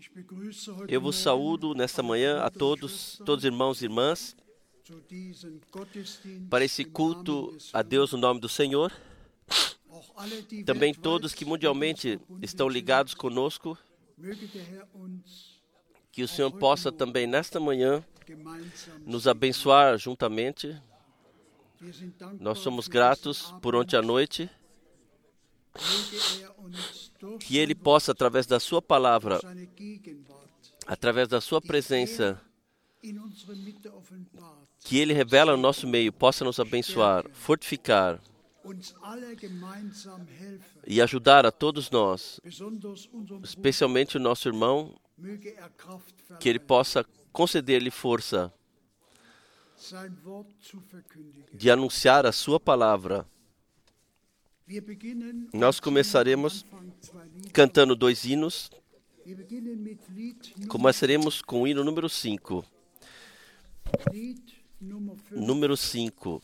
Eu vos saúdo nesta manhã a todos irmãos e irmãs, para esse culto a Deus no nome do Senhor. Também todos que mundialmente estão ligados conosco, que o Senhor possa também nesta manhã nos abençoar juntamente. Nós somos gratos por ontem à noite, que Ele possa, através da Sua palavra, através da Sua presença, que Ele revela no nosso meio, possa nos abençoar, fortificar e ajudar a todos nós, especialmente o nosso irmão, que Ele possa conceder-lhe força de anunciar a Sua palavra. Nós começaremos cantando 2 hinos. Começaremos com o hino número 5. Número 5.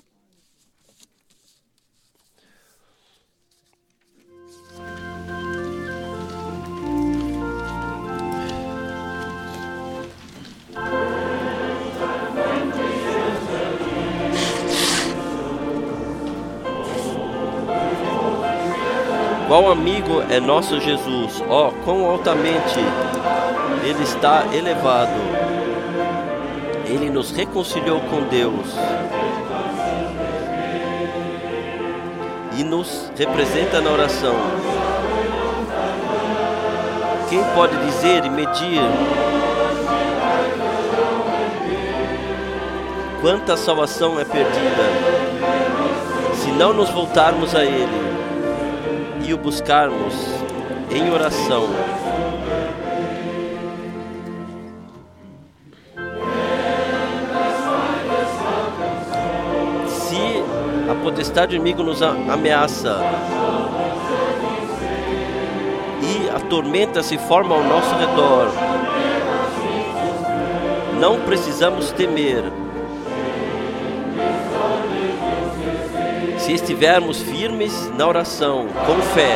Qual amigo é nosso Jesus? Ó, quão altamente Ele está elevado. Ele nos reconciliou com Deus e nos representa na oração. Quem pode dizer e medir quanta salvação é perdida se não nos voltarmos a Ele e o buscarmos em oração? Se a potestade do inimigo nos ameaça e a tormenta se forma ao nosso redor, não precisamos temer. Se estivermos firmes na oração, com fé,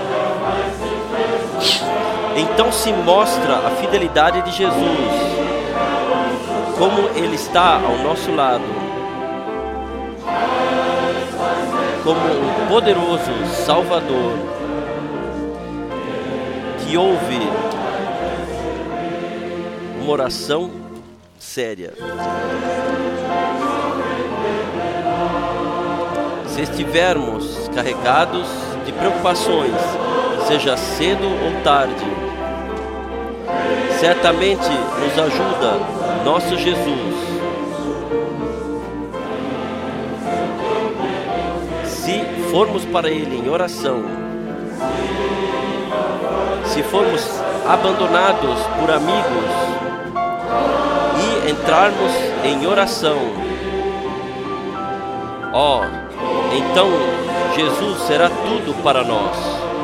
então se mostra a fidelidade de Jesus, como Ele está ao nosso lado, como um poderoso Salvador, que ouve uma oração séria. Se estivermos carregados de preocupações, seja cedo ou tarde, certamente nos ajuda nosso Jesus. Se formos para Ele em oração, se formos abandonados por amigos e entrarmos em oração, então Jesus será tudo para nós.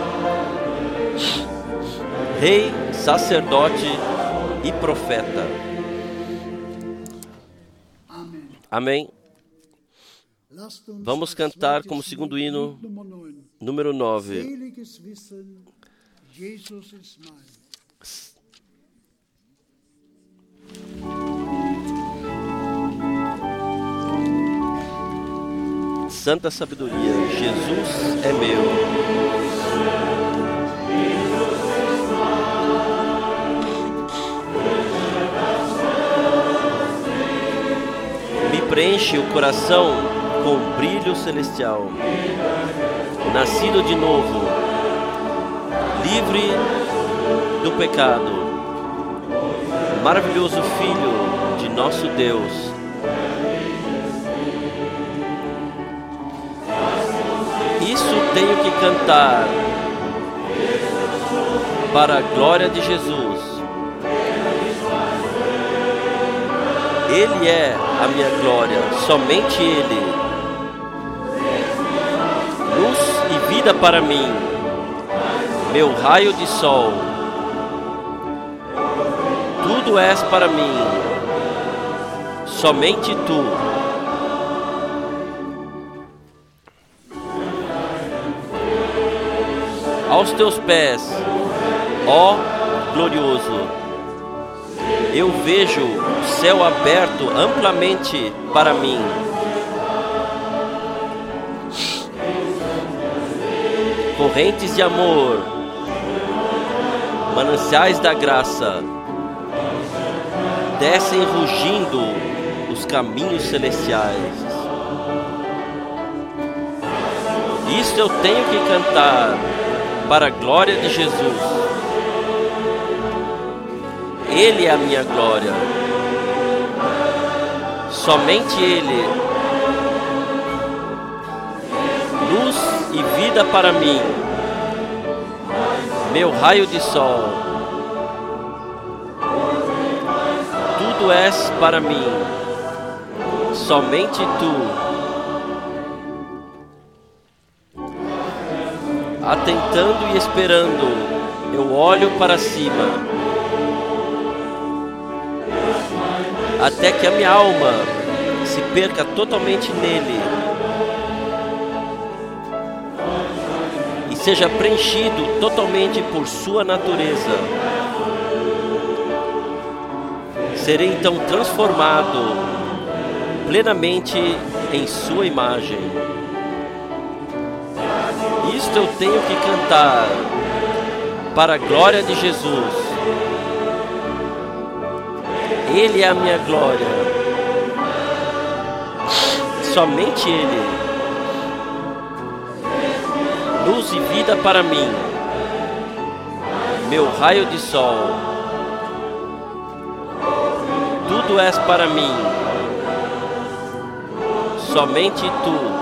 Rei, sacerdote e profeta. Amém. Vamos cantar como segundo hino, número 9. Santa sabedoria, Jesus é meu. Me preenche o coração com brilho celestial. Nascido de novo, livre do pecado, maravilhoso Filho de nosso Deus. Isso tenho que cantar para a glória de Jesus. Ele é a minha glória, somente Ele. Luz e vida para mim, meu raio de sol. Tudo és para mim, somente Tu. Aos Teus pés, ó glorioso, Eu vejo o céu aberto amplamente para mim. Correntes de amor, mananciais da graça, descem rugindo os caminhos celestiais. Isto eu tenho que cantar para a glória de Jesus. Ele é a minha glória. Somente Ele. Luz e vida para mim. Meu raio de sol. Tudo és para mim. Somente Tu. Atentando e esperando, eu olho para cima, até que a minha alma se perca totalmente nele e seja preenchido totalmente por sua natureza. Serei então transformado plenamente em sua imagem. Isto eu tenho que cantar para a glória de Jesus. Ele é a minha glória. Somente Ele. Luz e vida para mim. Meu raio de sol. Tudo és para mim. Somente Tu.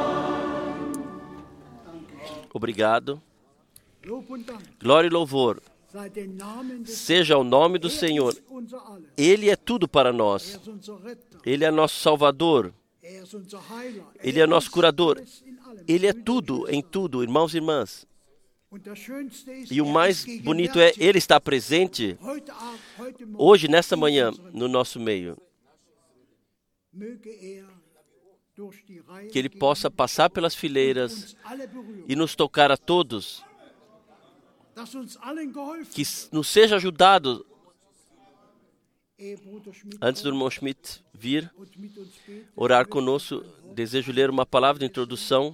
Obrigado. Glória e louvor seja o nome do Senhor. Ele é tudo para nós. Ele é nosso Salvador. Ele é nosso curador. Ele é tudo em tudo, irmãos e irmãs. E o mais bonito é Ele estar presente hoje, nesta manhã, no nosso meio. Que Ele possa passar pelas fileiras e nos tocar a todos. Que nos seja ajudado. Antes do irmão Schmidt vir orar conosco, desejo ler uma palavra de introdução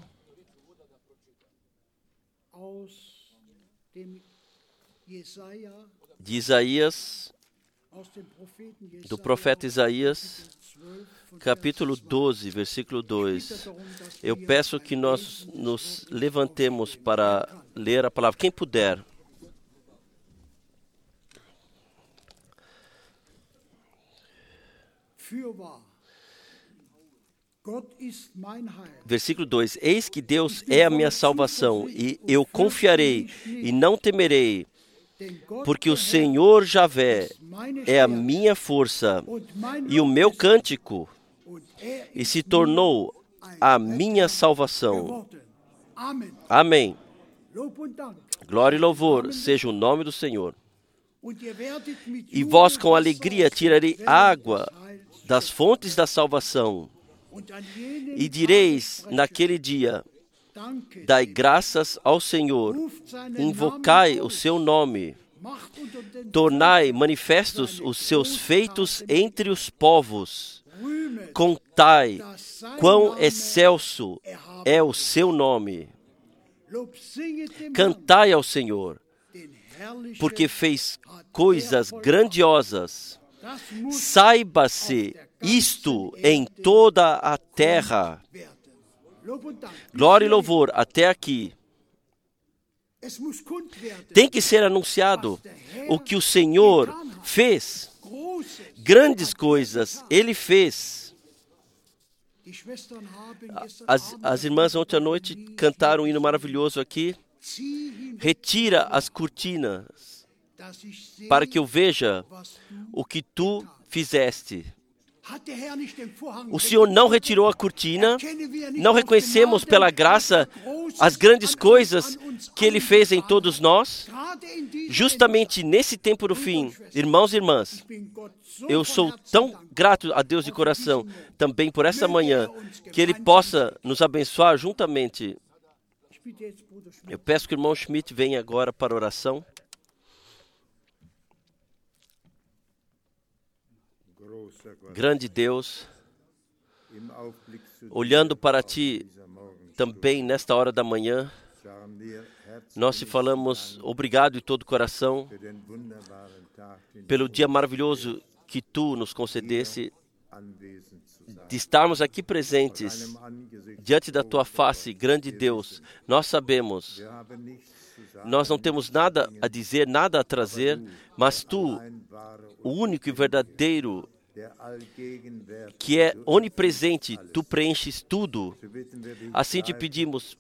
de Isaías, do profeta Isaías, capítulo 12, versículo 2. Eu peço que nós nos levantemos para ler a palavra. Quem puder. Versículo 2. Eis que Deus é a minha salvação, e eu confiarei e não temerei, porque o Senhor Javé é a minha força e o meu cântico, e se tornou a minha salvação. Amém. Glória e louvor seja o nome do Senhor. E vós com alegria tirarei água das fontes da salvação, e direis naquele dia: dai graças ao Senhor, invocai o seu nome, tornai manifestos os seus feitos entre os povos, contai quão excelso é o seu nome. Cantai ao Senhor, porque fez coisas grandiosas. Saiba-se isto em toda a terra. Glória e louvor até aqui. Tem que ser anunciado o que o Senhor fez. Grandes coisas Ele fez. As irmãs ontem à noite cantaram um hino maravilhoso aqui. Retira as cortinas, para que eu veja o que tu fizeste. O Senhor não retirou a cortina, não reconhecemos pela graça as grandes coisas que Ele fez em todos nós. Justamente nesse tempo do fim, irmãos e irmãs, eu sou tão grato a Deus de coração, também por essa manhã, que Ele possa nos abençoar juntamente. Eu peço que o irmão Schmidt venha agora para a oração. grande Deus, olhando para Ti também nesta hora da manhã, nós te falamos obrigado de todo o coração pelo dia maravilhoso que Tu nos concedesse de estarmos aqui presentes diante da Tua face, grande Deus. Nós sabemos, nós não temos nada a dizer, nada a trazer, mas Tu, o único e verdadeiro, que é onipresente, Tu preenches tudo. Assim te pedimos,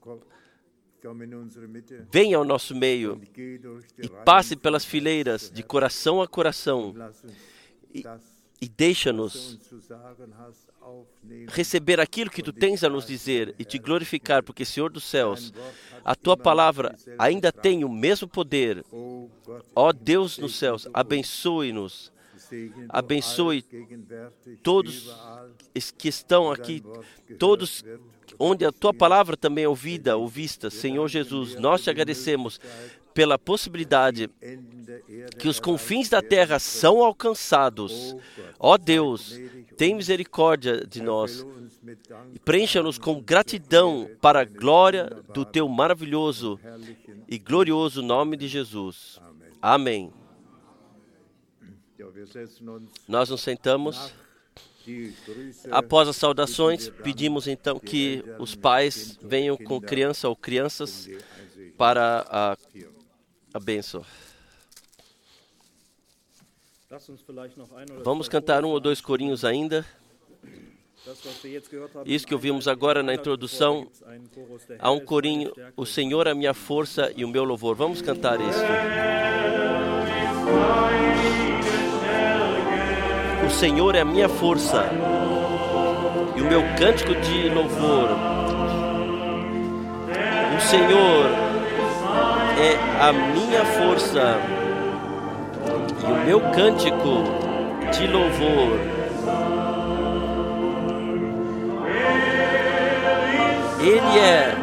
venha ao nosso meio e passe pelas fileiras de coração a coração e deixa-nos receber aquilo que Tu tens a nos dizer e Te glorificar, porque, Senhor dos céus, a Tua palavra ainda tem o mesmo poder. Ó Deus nos céus, abençoe-nos, abençoe todos que estão aqui, todos onde a Tua palavra também é ouvida, ouvista. Senhor Jesus, nós Te agradecemos pela possibilidade que os confins da terra são alcançados. Ó Deus, tem misericórdia de nós e preencha-nos com gratidão para a glória do Teu maravilhoso e glorioso nome de Jesus. Amém. Nós nos sentamos. Após as saudações, pedimos então que os pais venham com criança ou crianças para a bênção. Vamos cantar um ou dois corinhos ainda. Isso que ouvimos agora na introdução, há um corinho, o Senhor é a minha força e o meu louvor. Vamos cantar isso. O Senhor é a minha força e o meu cântico de louvor. O Senhor é a minha força e o meu cântico de louvor. Ele é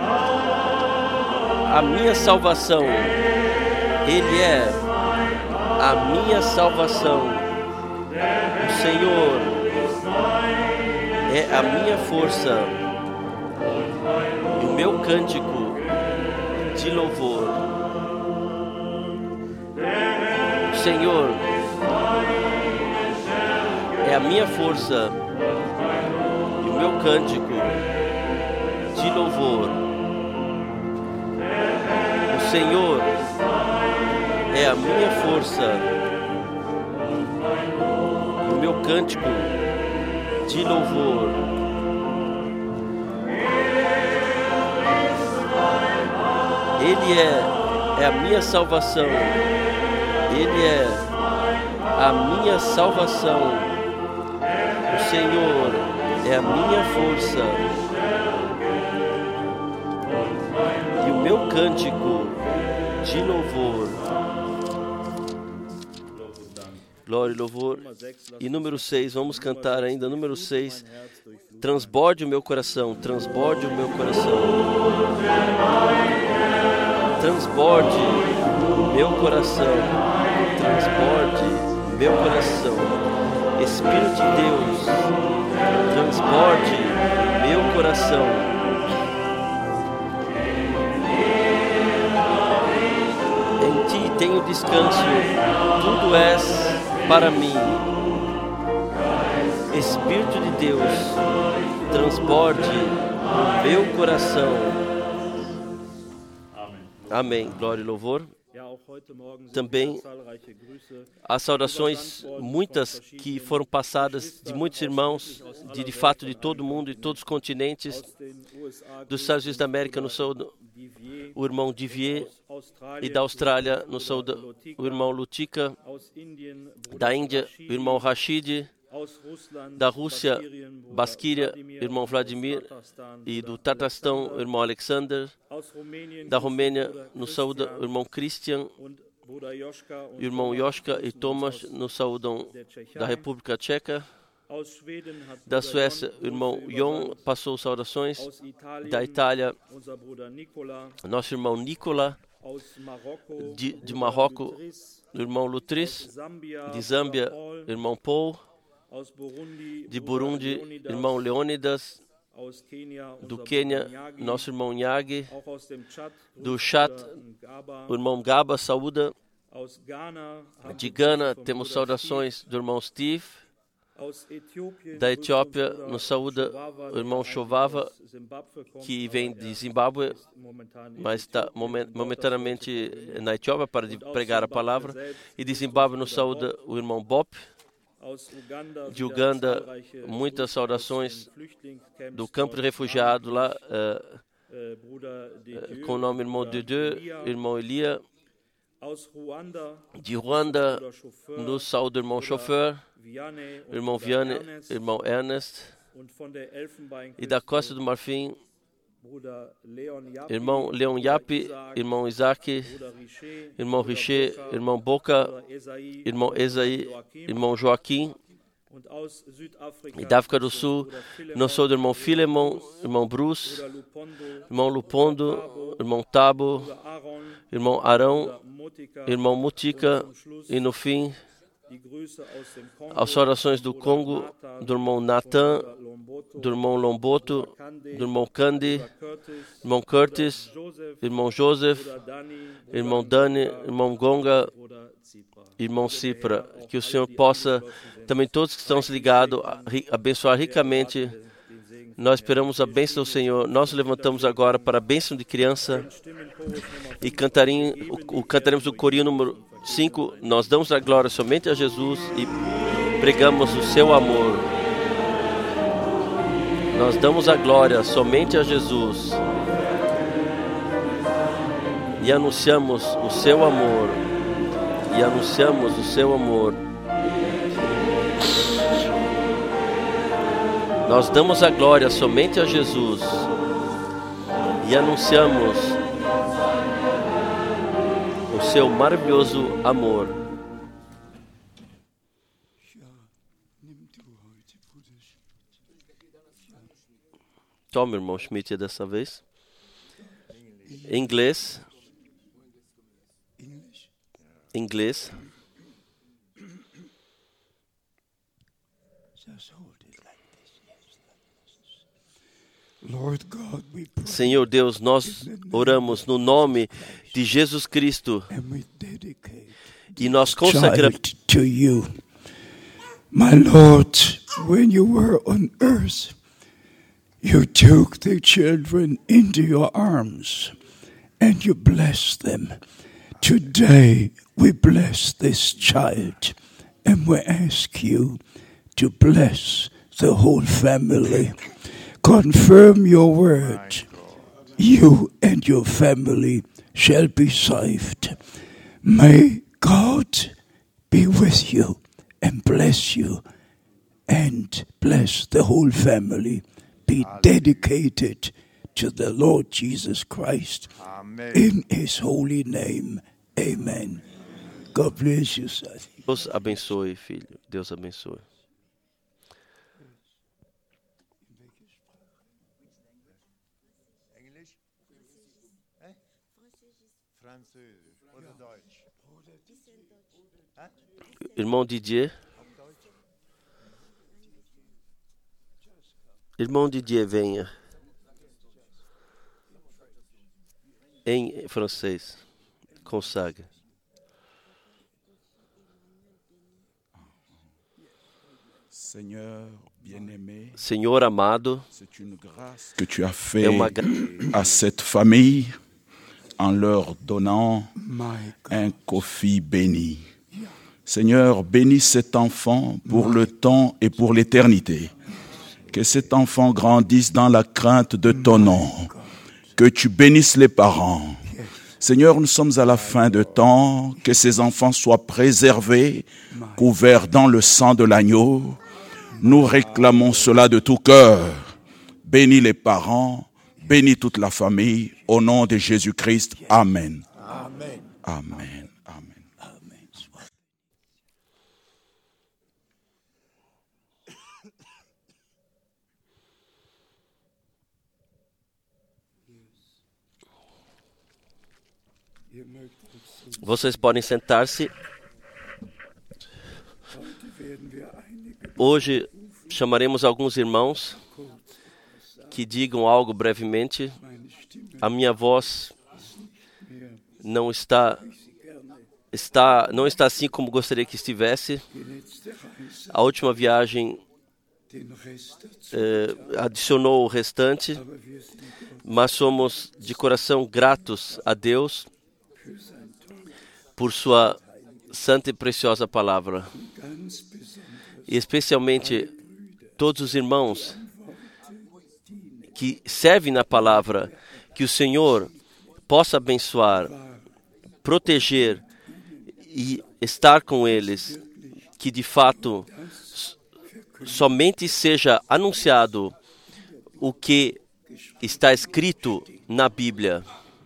a minha salvação. Ele é a minha salvação. O Senhor é a minha força e o meu cântico de louvor. O Senhor é a minha força e o meu cântico de louvor. O Senhor é a minha força e o meu cântico de louvor. Ele é a minha salvação. Ele é a minha salvação. O Senhor é a minha força e o meu cântico de louvor. Glória e louvor. E número 6, vamos cantar ainda. Número 6, transborde o meu coração, transborde o meu coração. Transborde o meu coração, transborde o meu coração. Espírito de Deus, transborde o meu coração. Em Ti tenho descanso, tudo és para mim. Espírito de Deus, transborde o meu coração. Amém. Glória e louvor. Também as saudações, muitas que foram passadas de muitos irmãos, de fato de todo o mundo e todos os continentes, dos Estados Unidos da América, no saúdo o irmão Divier, e da Austrália, no saúdo o irmão Lutica, da Índia, o irmão Rashid, da Rússia, Basquíria, o irmão Vladimir, e do Tatarstão, o irmão Alexander, da Romênia, no saúde, o irmão Christian, o irmão Joschka e Thomas, no saúdam da República Tcheca. Da Suécia, o irmão Jon passou saudações. Da Itália, nosso irmão Nicola. De Marrocos, o irmão Lutris. De Zâmbia, o irmão Paul. De Burundi, irmão Leônidas. Do Quênia, nosso irmão Nyagi. Do Chad, o irmão Gaba saúda. De Gana, temos saudações do irmão Steve. Da Etiópia, nos saúda o irmão Chovava, que vem de Zimbábue, mas está momentaneamente na Etiópia para pregar a palavra. E de Zimbábue nos saúda o irmão Bop. De Uganda, muitas saudações do campo de refugiado lá, com o nome irmão Dudu, irmão Elia. De Ruanda, nos saúda o irmão Chauffeur, irmão Vianney, irmão Ernest. E da Costa do Marfim, irmão Leon Yapi, irmão Isaac, irmão Richer, irmão Boca, irmão Esaí, irmão Joaquim. E da África do Sul, nós somos do irmão Filemon, irmão Bruce, irmão Lupondo, irmão Tabo, irmão Arão, irmão Mutica. E no fim, as saudações do Congo, do irmão Nathan, do irmão Lomboto, do irmão Candy, irmão Curtis, irmão Joseph, irmão Dani, irmão Gonga, irmão Cipra. Que o Senhor possa, também todos que estão ligados, abençoar ricamente. Nós esperamos a bênção do Senhor. Nós levantamos agora para a bênção de criança e cantaremos o corinho número 5. Nós damos a glória somente a Jesus e pregamos o seu amor. Nós damos a glória somente a Jesus e anunciamos o seu amor. E anunciamos o seu amor. Nós damos a glória somente a Jesus e anunciamos o seu maravilhoso amor. Toma, irmão Schmidt, dessa vez. Em inglês. Senhor Deus, nós oramos no nome de Jesus Cristo e nós consagramos. To you, my Lord, when you were on earth, you took the children into your arms and you blessed them. Today we bless this child and we ask you to bless the whole family. Confirm your word. You and your family shall be saved. May God be with you and bless you and bless the whole family. Be dedicated to the Lord Jesus Christ. Amen. In His holy name. Amen. God bless you, son. Deus abençoe, filho. Deus abençoe. Irmão Didier. Irmão Didier, venha. Em francês. Consagre. Senhor amado, que tu as fait à cette famille en leur donnant un Kofi béni. Seigneur, bénis cet enfant pour le temps et pour l'éternité. Que cet enfant grandisse dans la crainte de ton nom. Que tu bénisses les parents. Seigneur, nous sommes à la fin de temps. Que ces enfants soient préservés, couverts dans le sang de l'agneau. Nous réclamons cela de tout cœur. Bénis les parents, bénis toute la famille. Au nom de Jésus-Christ. Amen. Amen. Amen. Vocês podem sentar-se. Hoje chamaremos alguns irmãos que digam algo brevemente. A minha voz não está assim como gostaria que estivesse. A última viagem adicionou o restante, mas somos de coração gratos a Deus por sua santa e preciosa palavra. E especialmente todos os irmãos que servem na palavra, que o Senhor possa abençoar, proteger e estar com eles, que de fato somente seja anunciado o que está escrito na Bíblia.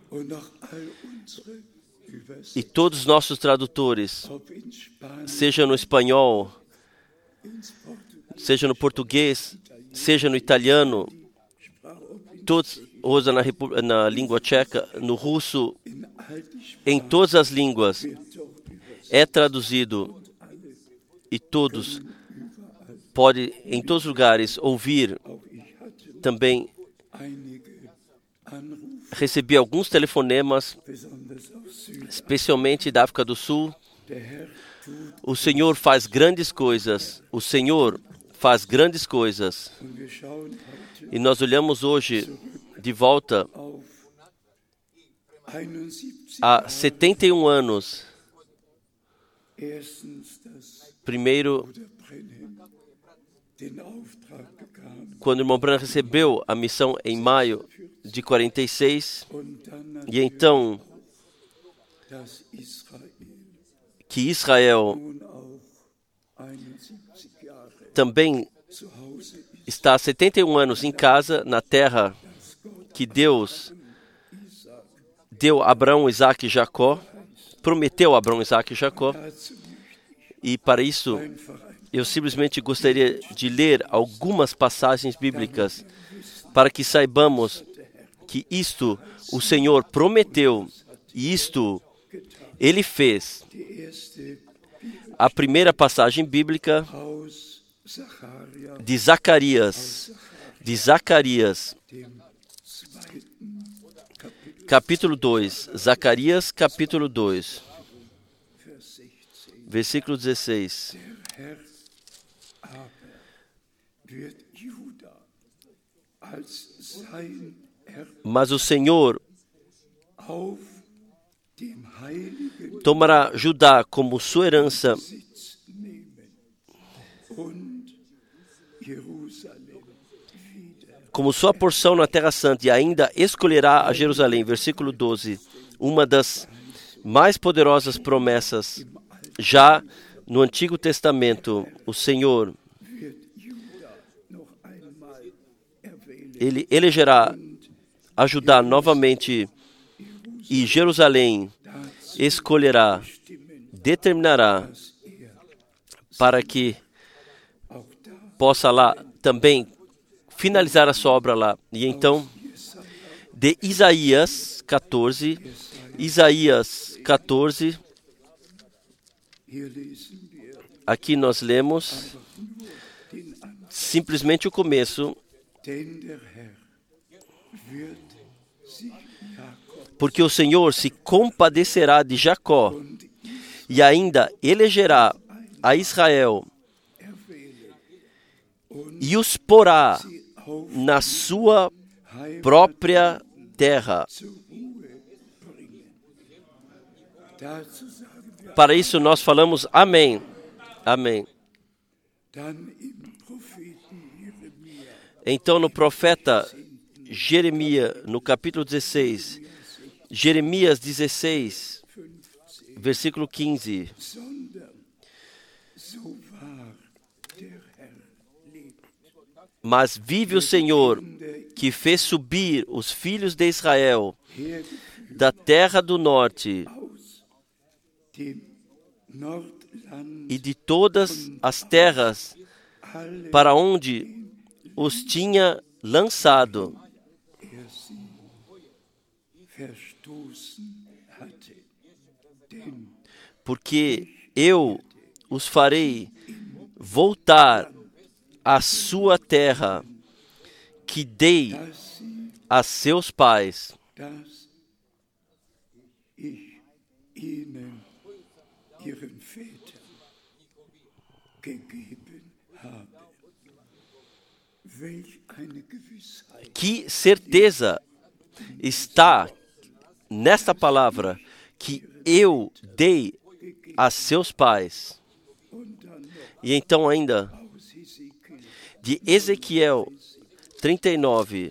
E todos os nossos tradutores, seja no espanhol, seja no português, seja no italiano, todos, ou na língua tcheca, no russo, em todas as línguas, é traduzido e todos podem, em todos os lugares, ouvir. Também recebi alguns telefonemas, especialmente da África do Sul. O Senhor faz grandes coisas. O Senhor faz grandes coisas. E nós olhamos hoje de volta a 71 anos. Primeiro, quando o irmão Branham recebeu a missão em maio de 46, e então que Israel também está há 71 anos em casa, na terra que Deus deu a Abraão, Isaac e Jacó, prometeu a Abraão, Isaac e Jacó. E para isso, eu simplesmente gostaria de ler algumas passagens bíblicas para que saibamos que isto o Senhor prometeu e isto Ele fez. A primeira passagem bíblica de Zacarias, capítulo 2, Zacarias, capítulo 2, versículo 16. Mas o Senhor tomará Judá como sua herança como sua porção na Terra Santa, e ainda escolherá a Jerusalém. Versículo 12. Uma das mais poderosas promessas já no Antigo Testamento. O Senhor, Ele elegerá a Judá novamente, e Jerusalém escolherá, determinará, para que possa lá também finalizar a sua obra lá. E então, de Isaías 14, aqui nós lemos simplesmente o começo. Porque o Senhor se compadecerá de Jacó e ainda elegerá a Israel e os porá na sua própria terra. Para isso nós falamos amém. Amém. Então no profeta Jeremias, no capítulo 16, Jeremias 16, versículo 15. Mas vive o Senhor, que fez subir os filhos de Israel da terra do norte e de todas as terras para onde os tinha lançado. Porque eu os farei voltar à sua terra, que dei dass sie, a seus pais, dass ich ihnen, ihren Vätern, gegeben habe. Welch eine Gewissheit. Que certeza está nesta palavra que eu dei a seus pais. Und dann noch E então ainda aus Hesekiel de Ezequiel 39,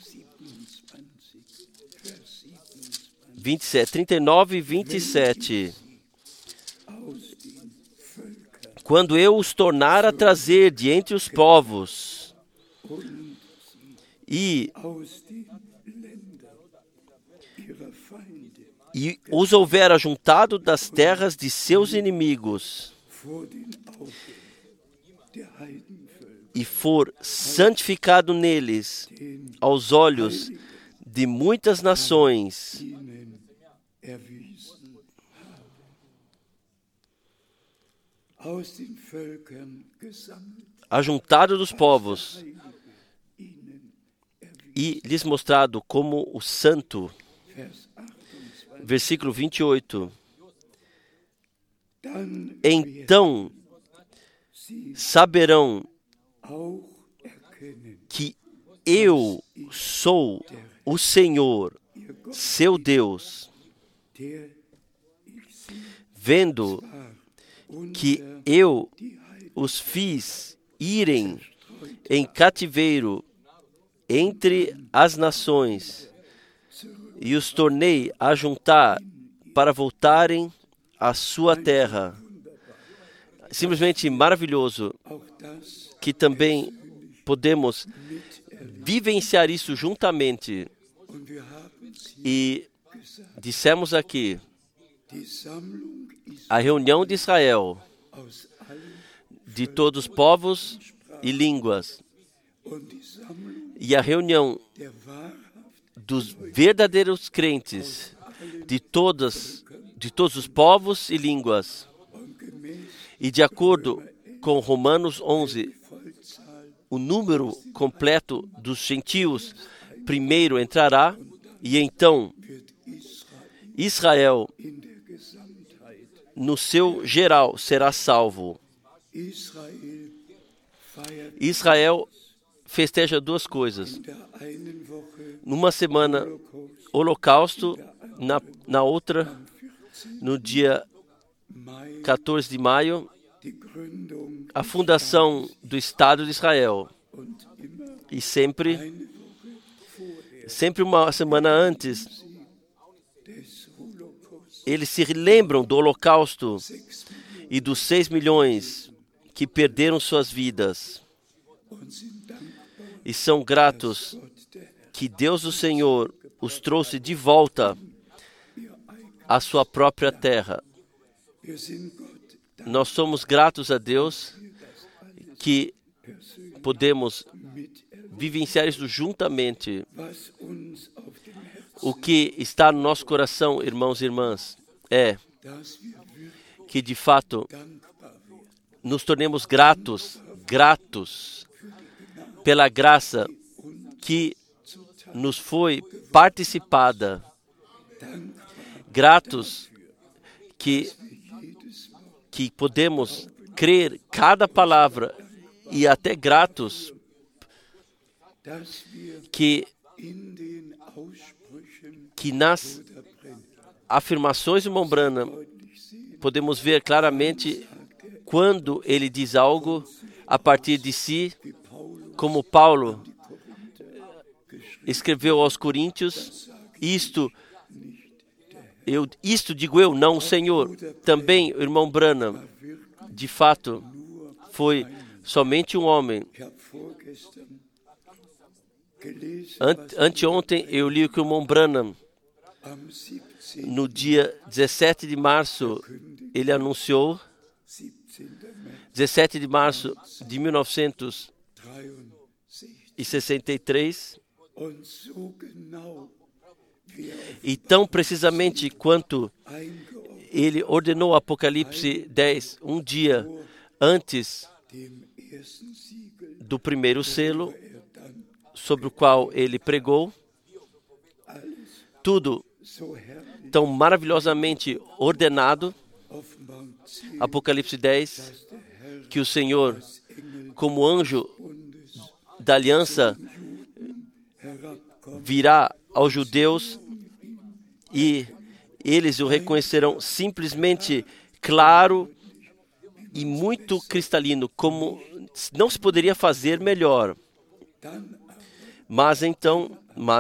27, 39 e 27. aus den Völkern Quando eu os tornar a trazer de entre os povos und e aus den Ländern ihrer Feinde os houver ajuntado das terras de seus inimigos, vor den Augen der Heidenvölker, e for santificado neles aos olhos de muitas nações, ihnen erwiesen habe. Aus den Völkern gesammelt, ajuntado dos povos, ihnen erwiesen. e lhes mostrado como o santo. Vers 28. Versículo 28. Dann Então sie saberão auch erkennen, que eu sou o Senhor, ihr Gott, seu Deus, der ich sie vendo war, que unter eu die Heiden os fiz irem em cativeiro entre as nações e os tornei a juntar para voltarem à sua terra. Simplesmente maravilhoso auch das que também podemos vivenciar isso juntamente. und wir haben sie E gesagt. dissemos aqui, Die Sammlung ist a reunião de Israel, aus allen de todos os povos e línguas, und die Sammlung e a reunião der wahrhaft dos verdadeiros crentes de todos os povos e línguas. und gemäß E de acordo com Romanos 11, Vollzahl o número completo dos gentios primeiro entrará, e então wird Israel Israel, in der Gesamtheit. no seu geral, será salvo. Israel feiert Israel festeja duas coisas. in der einen Woche Numa semana, Holocaust, Holocausto, na outra, no dia Mai 14 de maio, die Gründung a fundação do Estado de Israel. und immer E sempre, eine Woche vorher sempre uma semana antes, des Holocaust eles se lembram do Holocausto 6 Millionen e dos 6 milhões que perderam suas vidas. und sind dankbar, E são gratos Gott der Herr que Deus, o Senhor, os trouxe de volta ihr eigen. à sua própria terra. Wir sind Gott dankbar, Nós somos gratos a Deus que persönlich podemos miterleben, vivenciar isso juntamente. was uns auf dem Herzen, O que está no nosso coração, irmãos e irmãs, é dass wir wirklich que, de fato, dankbar werden nos tornemos gratos pela graça que nos foi participada, dankbar, gratos que jedes Wort podemos crer cada palavra, e até gratos dass wir que in den Aussprüchen nas oder Brenn afirmações de Mombrana deutlich sehen, podemos ver claramente quando ele diz algo a partir de si, wie Paulus como Paulo die Korinther geschrieben escreveu aos Coríntios, isto nicht isto digo eu, não o Senhor. Também o irmão Branham, war wirklich de fato, nur. foi somente um homem. Ich habe vorgestern gelesen, was Anteontem eu li que o irmão Branham, am 17. no dia 17 de março, ele anunciou, 17. März 17 de março de 1963, 63 und so genau wie er e tão precisamente quanto eingeordnet ele ordenou Apocalipse 10, um dia antes do primeiro selo, sobre o qual ele pregou, tudo tão maravilhosamente ordenado, Apocalipse 10, que o Senhor, como anjo da aliança, virá aos judeus e eles o reconhecerão simplesmente claro e muito cristalino, como não se poderia fazer melhor. Mas então,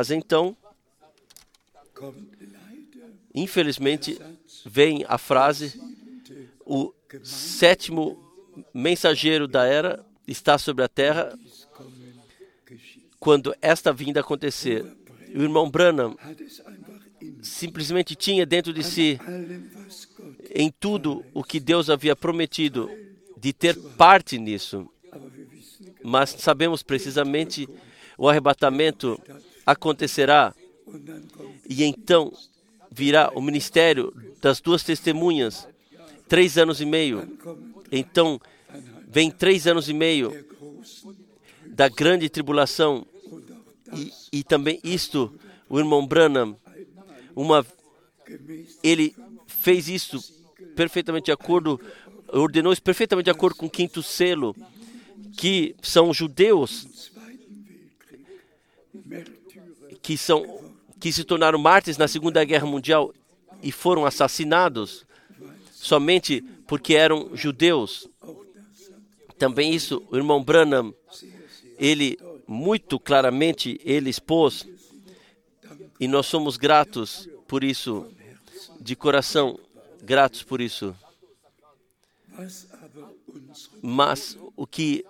infelizmente, vem a frase: o sétimo mensageiro da era está sobre a terra quando esta vinda acontecer. O irmão Branham simplesmente tinha dentro de si, em tudo o que Deus havia prometido, de ter parte nisso. Mas sabemos precisamente o arrebatamento acontecerá e então virá o ministério das duas testemunhas, 3 anos e meio. Então vem 3 anos e meio da grande tribulação e também isto, o irmão Branham, ele fez isso perfeitamente de acordo, ordenou isso perfeitamente de acordo com o 5º selo, que são judeus que se tornaram mártires na Segunda Guerra Mundial e foram assassinados somente porque eram judeus. Também isso, o irmão Branham, ele muito claramente ele expôs, e nós somos gratos por isso, de coração gratos por isso. Mas o que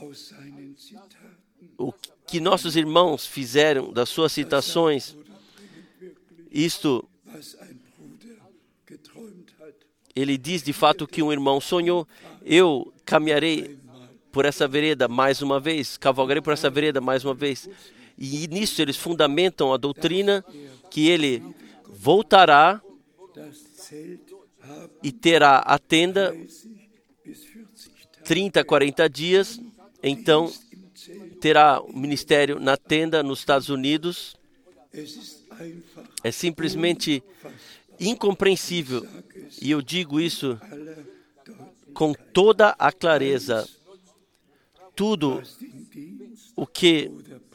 nossos irmãos fizeram das suas citações, isto, ele diz de fato que um irmão sonhou: eu caminharei por essa vereda mais uma vez, cavalgarei por essa vereda mais uma vez. E nisso eles fundamentam a doutrina que ele voltará e terá a tenda 30 a 40 dias, então terá o ministério na tenda nos Estados Unidos. É simplesmente incompreensível, e eu digo isso com toda a clareza. Tudo o que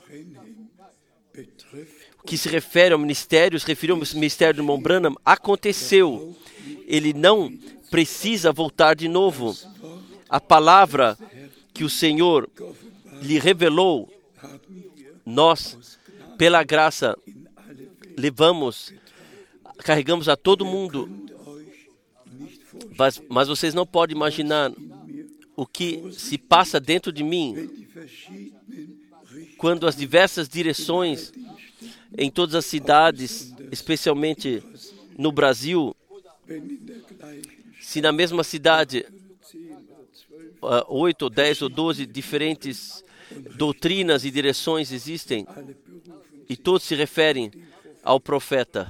se refere ao ministério, se referiu ao ministério do irmão Branham, aconteceu. Ele não precisa voltar de novo. A palavra que o Senhor lhe revelou, nós, pela graça, carregamos a todo mundo. Mas vocês não podem imaginar o que se passa dentro de mim quando as diversas direções em todas as cidades, especialmente no Brasil, se na mesma cidade 8 ou 10 ou 12 diferentes doutrinas e direções existem e todos se referem ao profeta.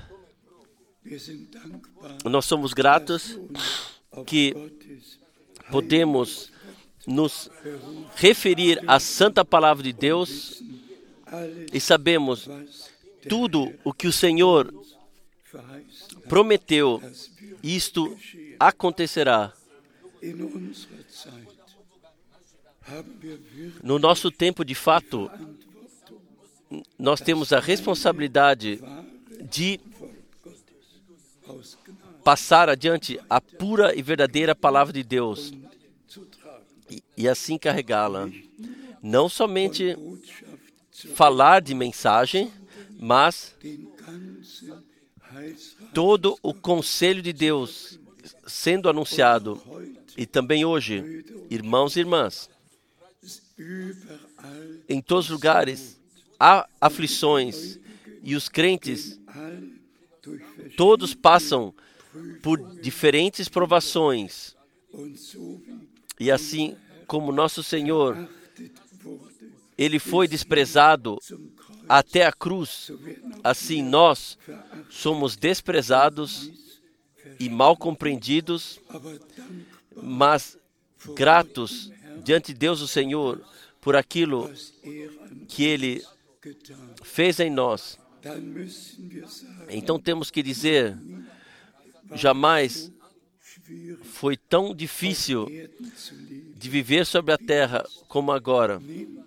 Nós somos gratos que podemos nos referir à santa palavra de Deus e sabemos tudo o que o Senhor prometeu, isto acontecerá. No nosso tempo, de fato, nós temos a responsabilidade de passar adiante a pura e verdadeira palavra de Deus e assim carregá-la. Não somente falar de mensagem, mas todo o conselho de Deus sendo anunciado. E também hoje, irmãos e irmãs, em todos os lugares há aflições e os crentes todos passam por diferentes provações. E assim como nosso Senhor, Ele foi desprezado até a cruz, assim nós somos desprezados e mal compreendidos, mas gratos diante de Deus o Senhor por aquilo que Ele fez em nós, então temos que dizer, jamais foi tão difícil de viver sobre a terra como agora.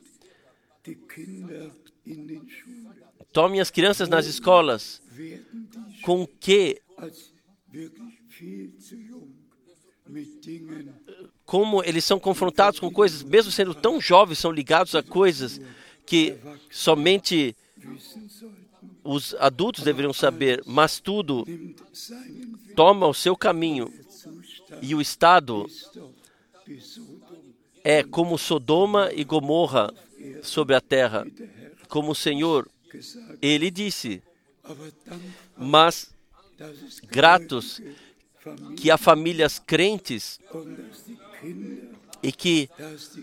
Tome as crianças nas escolas, com que, como eles são confrontados com coisas, mesmo sendo tão jovens, são ligados a coisas que somente os adultos deveriam saber, mas tudo toma o seu caminho. E o estado é como Sodoma e Gomorra sobre a terra, como o Senhor, Ele disse. Mas gratos que há famílias crentes e que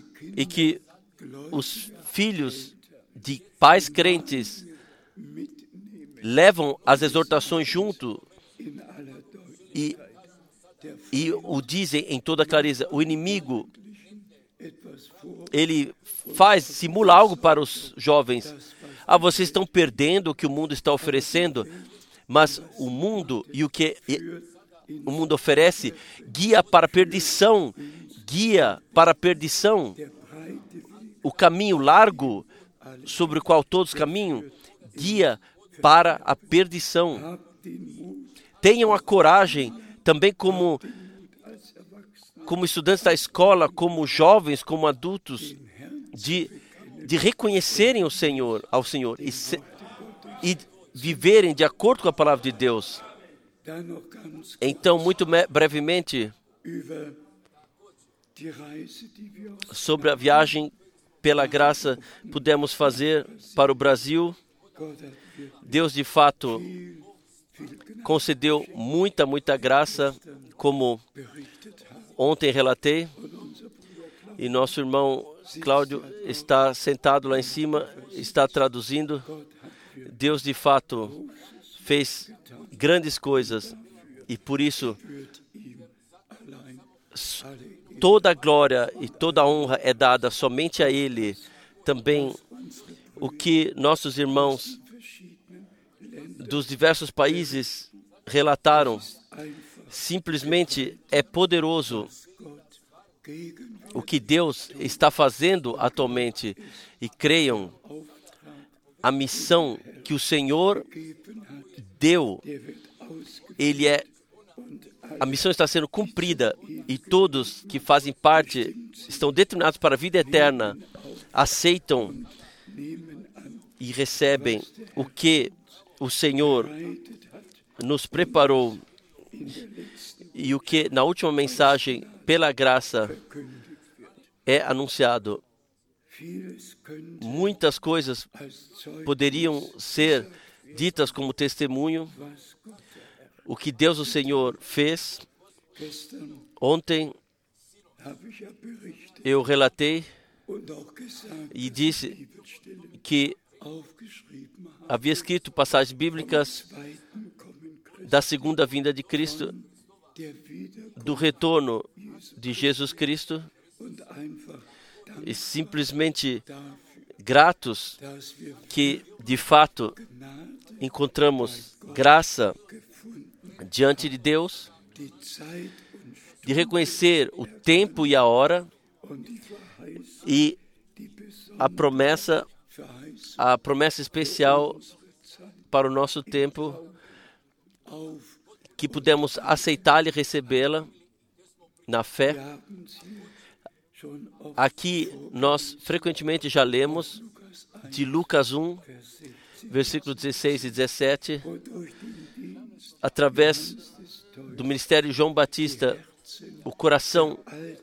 os filhos de pais crentes levam as exortações junto e o dizem em toda clareza. O inimigo, ele simula algo para os jovens. Vocês estão perdendo o que o mundo está oferecendo, mas o mundo e o que o mundo oferece guia para a perdição, o caminho largo sobre o qual todos caminham, guia para a perdição. Tenham a coragem, também como estudantes da escola, como jovens, como adultos, de reconhecerem ao Senhor e viverem de acordo com a palavra de Deus. Então, muito brevemente, sobre a viagem pela graça pudemos fazer para o Brasil. Deus, de fato, concedeu muita graça, como ontem relatei, e nosso irmão Cláudio está sentado lá em cima, está traduzindo. Deus, de fato, fez grandes coisas, e por isso toda a glória e toda a honra é dada somente a Ele. Também o que nossos irmãos dos diversos países relataram, simplesmente é poderoso o que Deus está fazendo atualmente. E creiam, a missão que o Senhor deu, a missão está sendo cumprida, e todos que fazem parte estão determinados para a vida eterna, aceitam e recebem o que o Senhor nos preparou, e o que na última mensagem, pela graça, é anunciado. Muitas coisas poderiam ser ditas como testemunho, o que Deus, o Senhor, fez. Ontem eu relatei e disse que havia escrito passagens bíblicas da segunda vinda de Cristo, do retorno de Jesus Cristo, e simplesmente gratos que, de fato, encontramos graça diante de Deus, de reconhecer o tempo e a hora, e a promessa especial para o nosso tempo, que pudemos aceitá-la e recebê-la na fé. Aqui nós frequentemente já lemos de Lucas 1, versículos 16 e 17, através do ministério de João Batista, o coração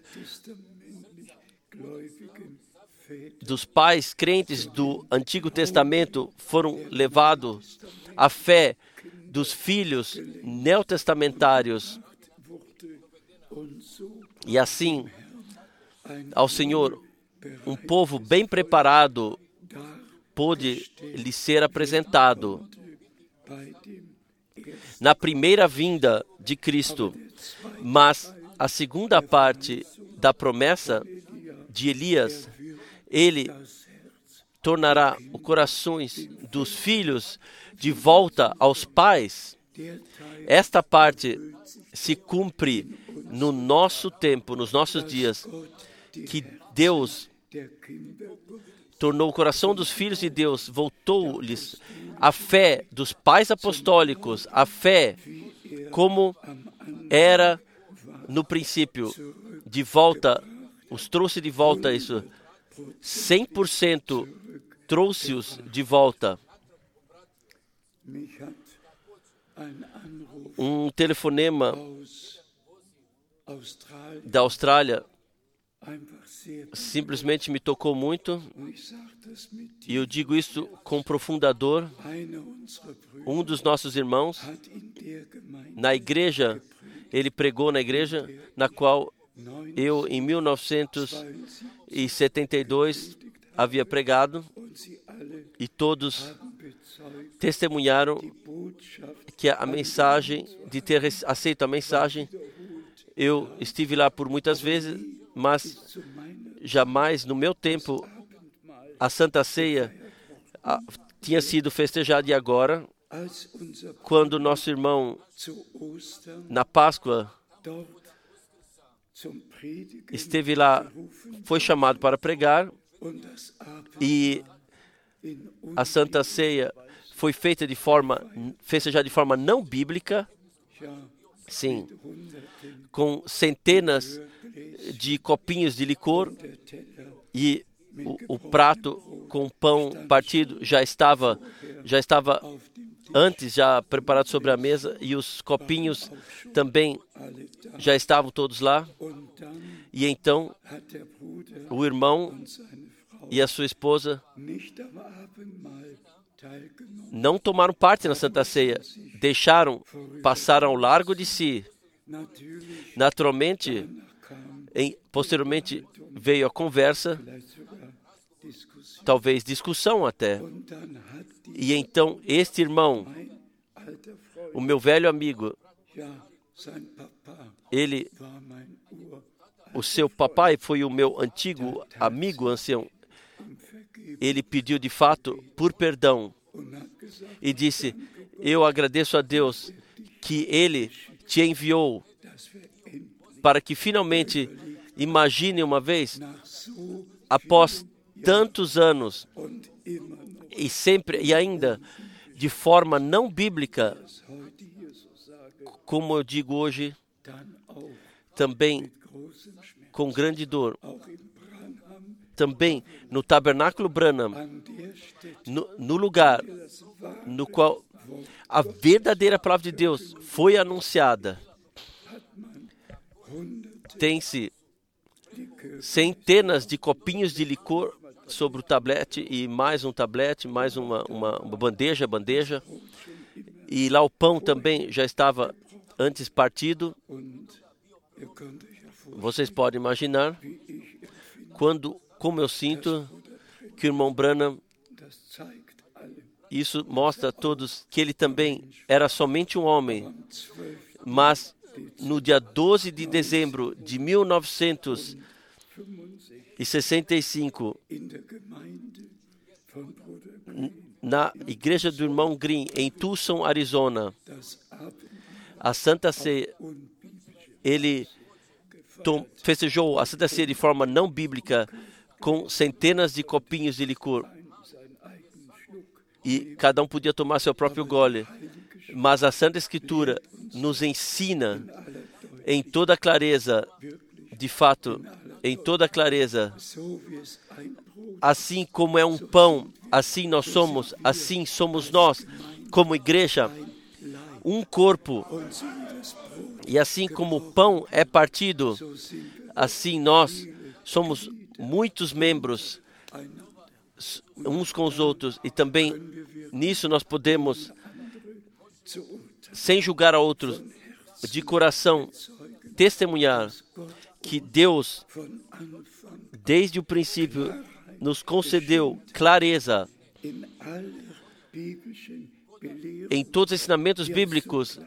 dos pais crentes do Antigo Testamento foram levados à fé dos filhos neotestamentários. E assim, ao Senhor, um povo bem preparado pôde lhe ser apresentado na primeira vinda de Cristo. Mas a segunda parte da promessa de Elias, ele tornará os corações dos filhos de volta aos pais. Esta parte se cumpre no nosso tempo, nos nossos dias, que Deus tornou o coração dos filhos de Deus, voltou-lhes a fé dos pais apostólicos, a fé como era no princípio, de volta, os trouxe de volta isso, 100% trouxe-os de volta. Um telefonema da Austrália simplesmente me tocou muito, e eu digo isso com profunda dor. Um dos nossos irmãos, na igreja, ele pregou na igreja, na qual eu, em 1972, havia pregado, e todos testemunharam que a mensagem, de ter aceito a mensagem, eu estive lá por muitas vezes, mas jamais no meu tempo a Santa Ceia tinha sido festejada. E agora, quando nosso irmão, na Páscoa, esteve lá, foi chamado para pregar, e a Santa Ceia foi festejada de forma não bíblica, sim, com centenas de copinhos de licor, e o prato com pão partido já estava antes já preparado sobre a mesa, e os copinhos também já estavam todos lá. E então o irmão e a sua esposa não tomaram parte na Santa Ceia, passaram ao largo de si. Naturalmente, posteriormente veio a conversa, talvez discussão até. E então este irmão, o meu velho amigo, o seu papai foi o meu antigo amigo ancião. Ele pediu de fato por perdão e disse: eu agradeço a Deus que Ele te enviou para que finalmente, imagine uma vez, após tantos anos, e sempre e ainda de forma não bíblica, como eu digo hoje, também com grande dor, também no tabernáculo Branham, no lugar no qual a verdadeira palavra de Deus foi anunciada, tem-se centenas de copinhos de licor sobre o tablete, e mais um tablete, mais uma bandeja, e lá o pão também já estava antes partido. Vocês podem imaginar como eu sinto que o irmão Branham, isso mostra a todos que ele também era somente um homem, mas no dia 12 de dezembro de 1965, na igreja do irmão Green, em Tucson, Arizona, a Santa Ceia, ele festejou a Santa Ceia de forma não bíblica, com centenas de copinhos de licor, e cada um podia tomar seu próprio gole. Mas a Santa Escritura nos ensina em toda clareza, de fato, em toda clareza, assim como é um pão, assim somos nós, como igreja, um corpo. E assim como o pão é partido, assim nós somos muitos membros uns com os outros, e também nisso nós podemos, sem julgar a outros, de coração, testemunhar que Deus, desde o princípio, nos concedeu clareza em todos os ensinamentos bíblicos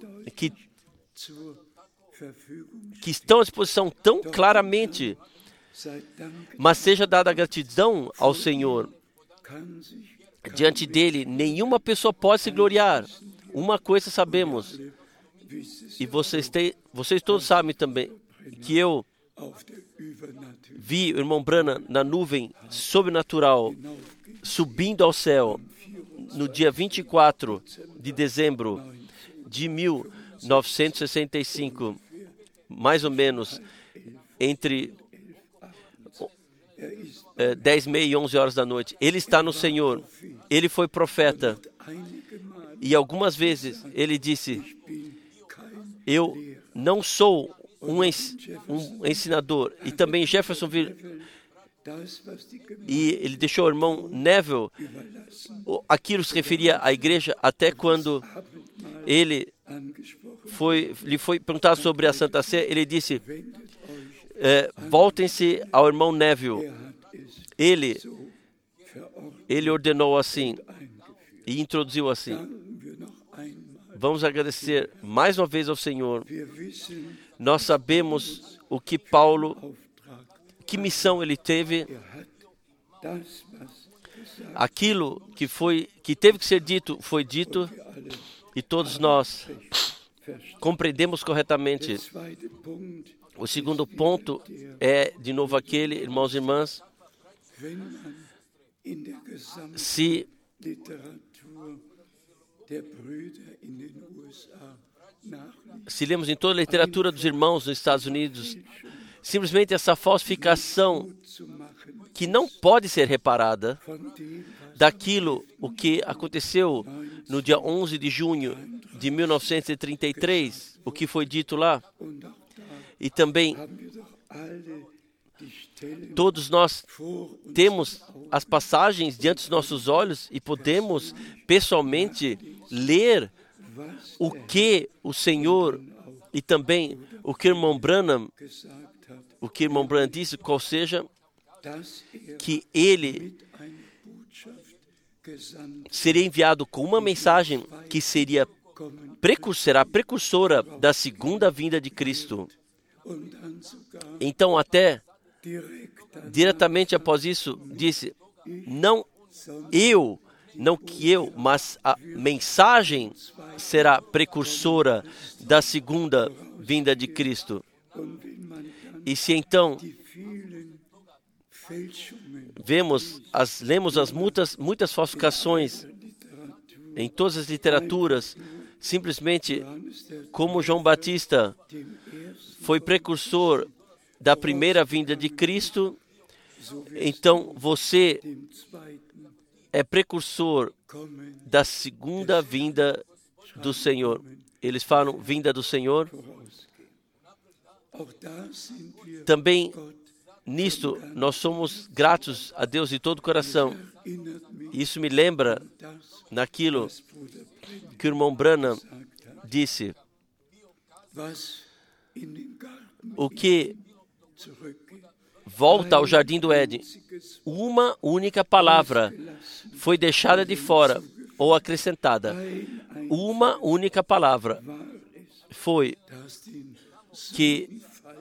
que estão à disposição tão claramente Mas seja dada a gratidão ao Senhor. Diante dele, nenhuma pessoa pode se gloriar. Uma coisa sabemos, e vocês todos sabem também, que eu vi o irmão Branham na nuvem sobrenatural, subindo ao céu, no dia 24 de dezembro de 1965, mais ou menos, entre 10h30 e 11 horas da noite. Ele está no Senhor. Ele foi profeta. E algumas vezes ele disse: eu não sou um ensinador. E também Jeffersonville. E ele deixou o irmão Neville. Aquilo se referia à igreja até quando lhe foi perguntado sobre a Santa Sé. Ele disse: voltem-se ao irmão Neville. Ele ordenou assim e introduziu assim. Vamos agradecer mais uma vez ao Senhor. Nós sabemos o que Paulo, que missão ele teve. Aquilo que teve que ser dito, foi dito, e todos nós compreendemos corretamente. O segundo ponto é, de novo, aquele, irmãos e irmãs, se lemos em toda a literatura dos irmãos nos Estados Unidos, simplesmente essa falsificação que não pode ser reparada daquilo o que aconteceu no dia 11 de junho de 1933, o que foi dito lá. E também todos nós temos as passagens diante dos nossos olhos e podemos pessoalmente ler o que o Senhor e também o que o irmão Branham disse, qual seja, que ele seria enviado com uma mensagem que será precursora da segunda vinda de Cristo. Então, até diretamente após isso, disse: mas a mensagem será precursora da segunda vinda de Cristo. E se então lemos as muitas falsificações em todas as literaturas, simplesmente como João Batista foi precursor da primeira vinda de Cristo, então você é precursor da segunda vinda do Senhor. Eles falam vinda do Senhor. Também nisto nós somos gratos a Deus de todo o coração. Isso me lembra naquilo que o irmão Branham disse. O que volta ao Jardim do Éden, uma única palavra foi deixada de fora ou acrescentada. Uma única palavra foi que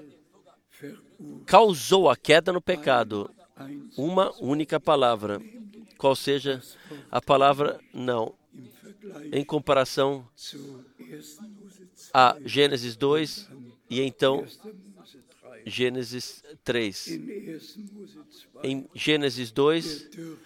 causou a queda no pecado. Uma única palavra. Qual seja a palavra? Não. Em comparação a Gênesis 2 e então Gênesis 3. Em Gênesis 2,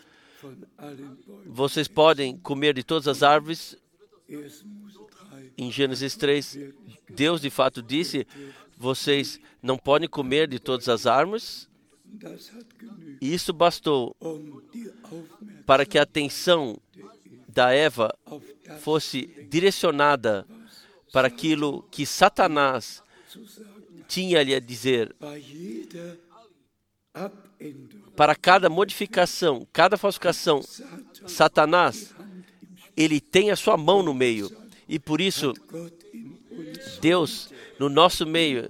vocês podem comer de todas as árvores. Em Gênesis 3, Deus de fato disse: vocês não podem comer de todas as árvores. Isso bastou para que a atenção da Eva fosse direcionada para aquilo que Satanás tinha-lhe a dizer. Para cada modificação, cada falsificação, Satanás, ele tem a sua mão no meio. E por isso, Deus, no nosso meio,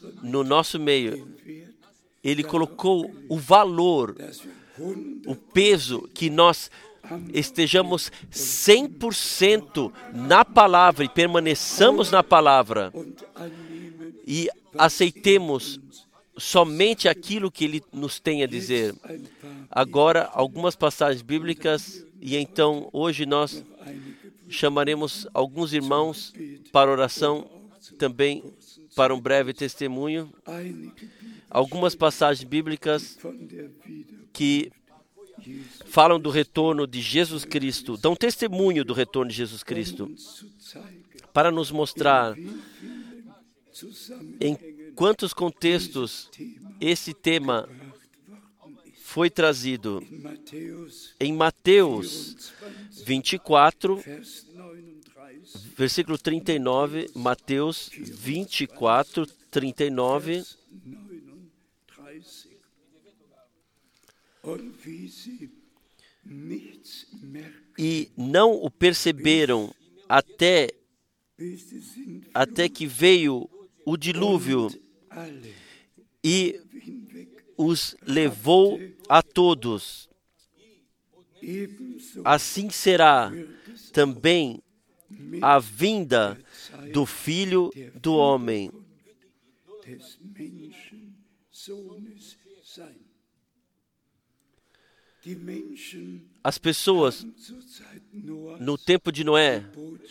Ele colocou o valor, o peso, que nós estejamos 100% na palavra e permaneçamos na palavra e aceitemos somente aquilo que Ele nos tem a dizer. Agora, algumas passagens bíblicas, e então hoje nós chamaremos alguns irmãos para oração, também para um breve testemunho. Algumas passagens bíblicas que falam do retorno de Jesus Cristo, dão testemunho do retorno de Jesus Cristo, para nos mostrar em quantos contextos esse tema foi trazido. Em Mateus 24, versículo 39, Mateus 24, 39. E não o perceberam até que veio o dilúvio e os levou a todos. Assim será também a vinda do Filho do Homem. As pessoas, no tempo de Noé,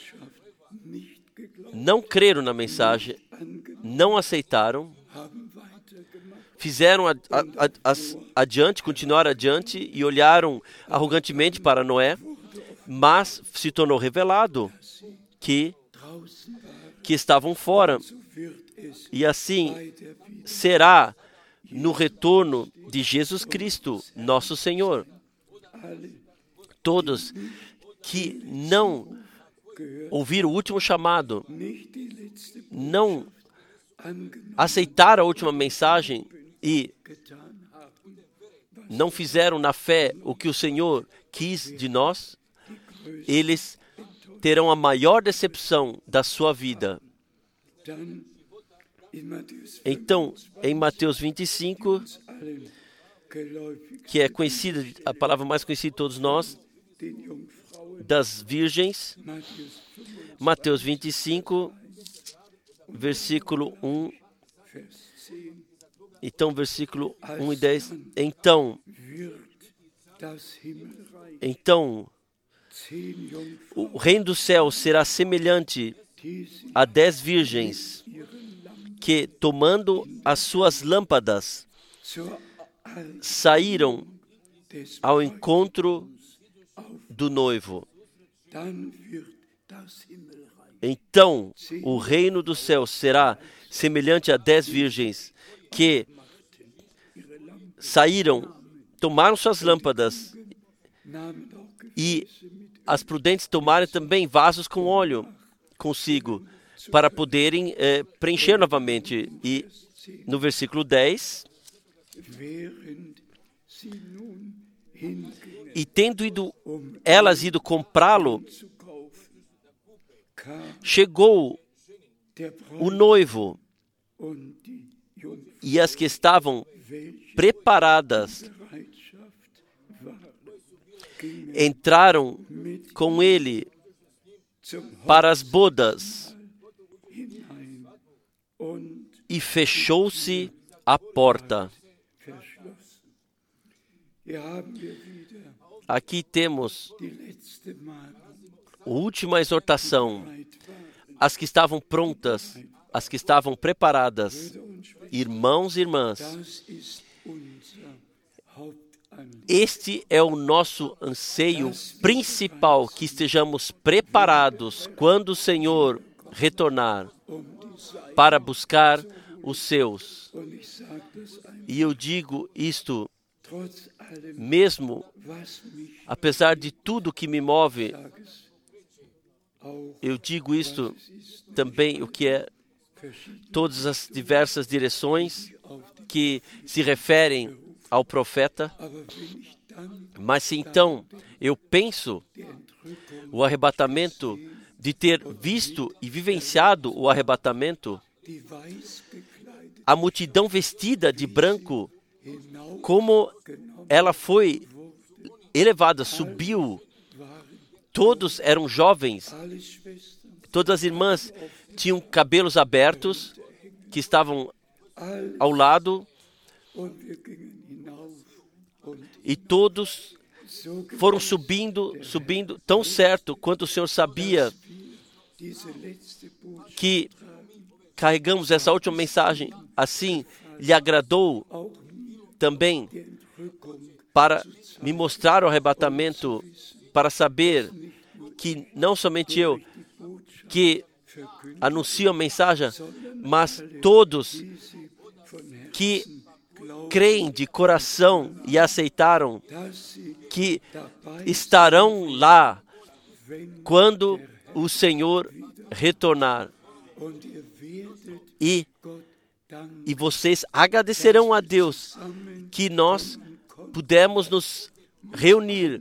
não creram na mensagem, não aceitaram, fizeram adiante, continuaram adiante e olharam arrogantemente para Noé, mas se tornou revelado que estavam fora. E assim será no retorno de Jesus Cristo, nosso Senhor. Todos que não ouviram o último chamado, não aceitaram a última mensagem e não fizeram na fé o que o Senhor quis de nós, eles terão a maior decepção da sua vida. Então, em Mateus 25, que é conhecida, a palavra mais conhecida de todos nós, das virgens, Mateus 25, versículo 1, então, versículo 1 e 10, então, o reino do céu será semelhante a 10 virgens que, tomando as suas lâmpadas, saíram ao encontro do noivo. Então, o reino do céu será semelhante a 10 virgens que saíram, tomaram suas lâmpadas, e as prudentes tomaram também vasos com óleo consigo, para poderem preencher novamente. E no versículo 10, e tendo elas ido comprá-lo, chegou o noivo, e as que estavam preparadas entraram com ele para as bodas, e fechou-se a porta. Aqui temos a última exortação. As que estavam prontas, as que estavam preparadas, irmãos e irmãs, este é o nosso anseio principal, que estejamos preparados quando o Senhor retornar para buscar os seus. E eu digo isto, mesmo apesar de tudo que me move, eu digo isto também, o que é todas as diversas direções que se referem ao profeta. Mas se então eu penso o arrebatamento, de ter visto e vivenciado o arrebatamento, a multidão vestida de branco, como ela foi elevada, subiu, todos eram jovens, todas as irmãs tinham cabelos abertos, que estavam ao lado, E todos foram subindo tão certo quanto o Senhor sabia que carregamos essa última mensagem. Assim, lhe agradou também para me mostrar o arrebatamento, para saber que não somente eu que anuncio a mensagem, mas todos que creem de coração e aceitaram que estarão lá quando o Senhor retornar. E vocês agradecerão a Deus que nós pudemos nos reunir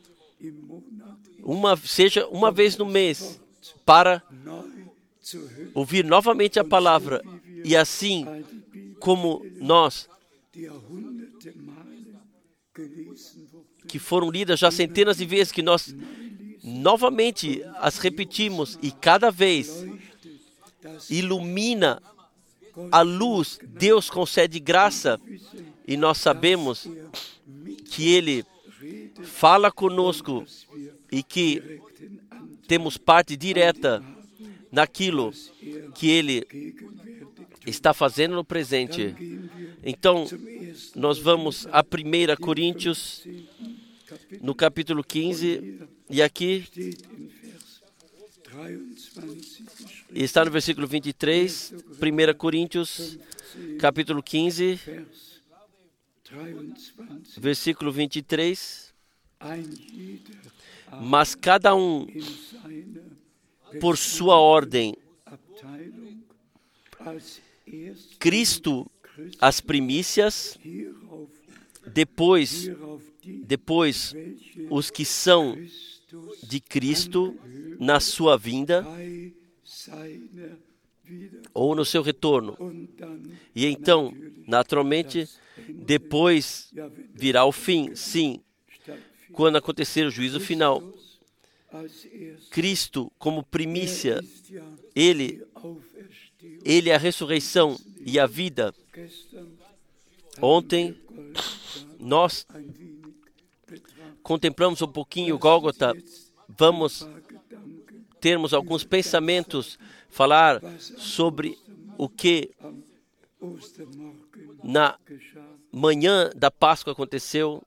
seja uma vez no mês para ouvir novamente a palavra. E assim como nós, que foram lidas já centenas de vezes, que nós novamente as repetimos, e cada vez ilumina a luz, Deus concede graça, e nós sabemos que Ele fala conosco e que temos parte direta naquilo que Ele está fazendo no presente. Então, nós vamos a 1 Coríntios, no capítulo 15, e aqui está no versículo 23, 1 Coríntios, capítulo 15, versículo 23. Mas cada um por sua ordem, Cristo as primícias, depois os que são de Cristo na sua vinda ou no seu retorno. E então, naturalmente, depois virá o fim, sim, quando acontecer o juízo final. Cristo, como primícia, Ele é a ressurreição e a vida. Ontem, nós contemplamos um pouquinho o Gólgota. Vamos termos alguns pensamentos, falar sobre o que na manhã da Páscoa aconteceu.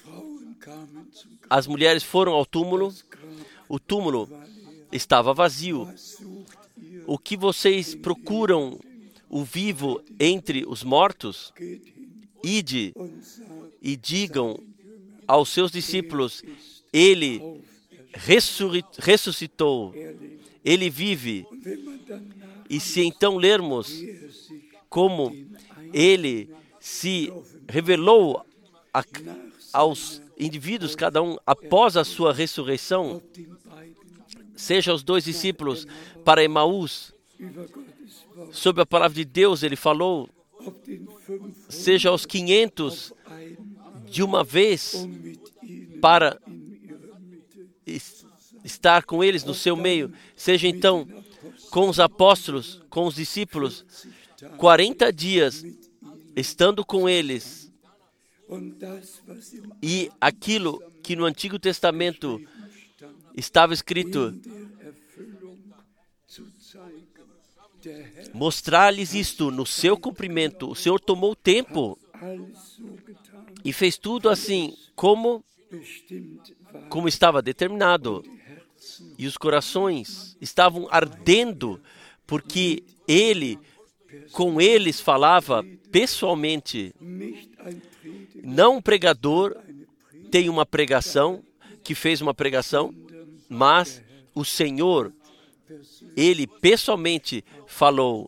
As mulheres foram ao túmulo. O túmulo estava vazio. O que vocês procuram o vivo entre os mortos? Ide e digam aos seus discípulos, Ele ressuscitou, Ele vive. E se então lermos como Ele se revelou aos indivíduos, cada um após a sua ressurreição, seja aos 2 discípulos para Emaús, sob a palavra de Deus Ele falou, seja aos 500 de uma vez para estar com eles no seu meio, seja então com os apóstolos, com os discípulos, 40 dias estando com eles. E aquilo que no Antigo Testamento estava escrito, mostrar-lhes isto no seu cumprimento. O Senhor tomou tempo e fez tudo assim como estava determinado. E os corações estavam ardendo, porque Ele, com eles, falava pessoalmente. Não um pregador tem uma pregação, que fez uma pregação, mas o Senhor, Ele pessoalmente falou.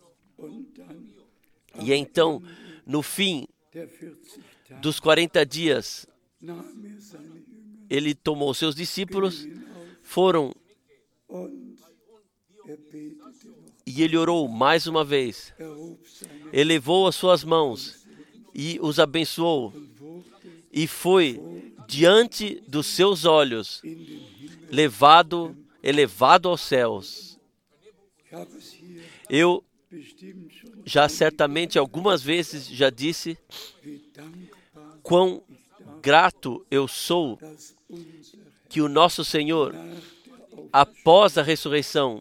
E então, no fim dos 40 dias, Ele tomou seus discípulos, foram, e Ele orou mais uma vez. Elevou as suas mãos e os abençoou. E foi diante dos seus olhos, elevado aos céus. Eu já certamente algumas vezes já disse quão grato eu sou que o nosso Senhor, após a ressurreição,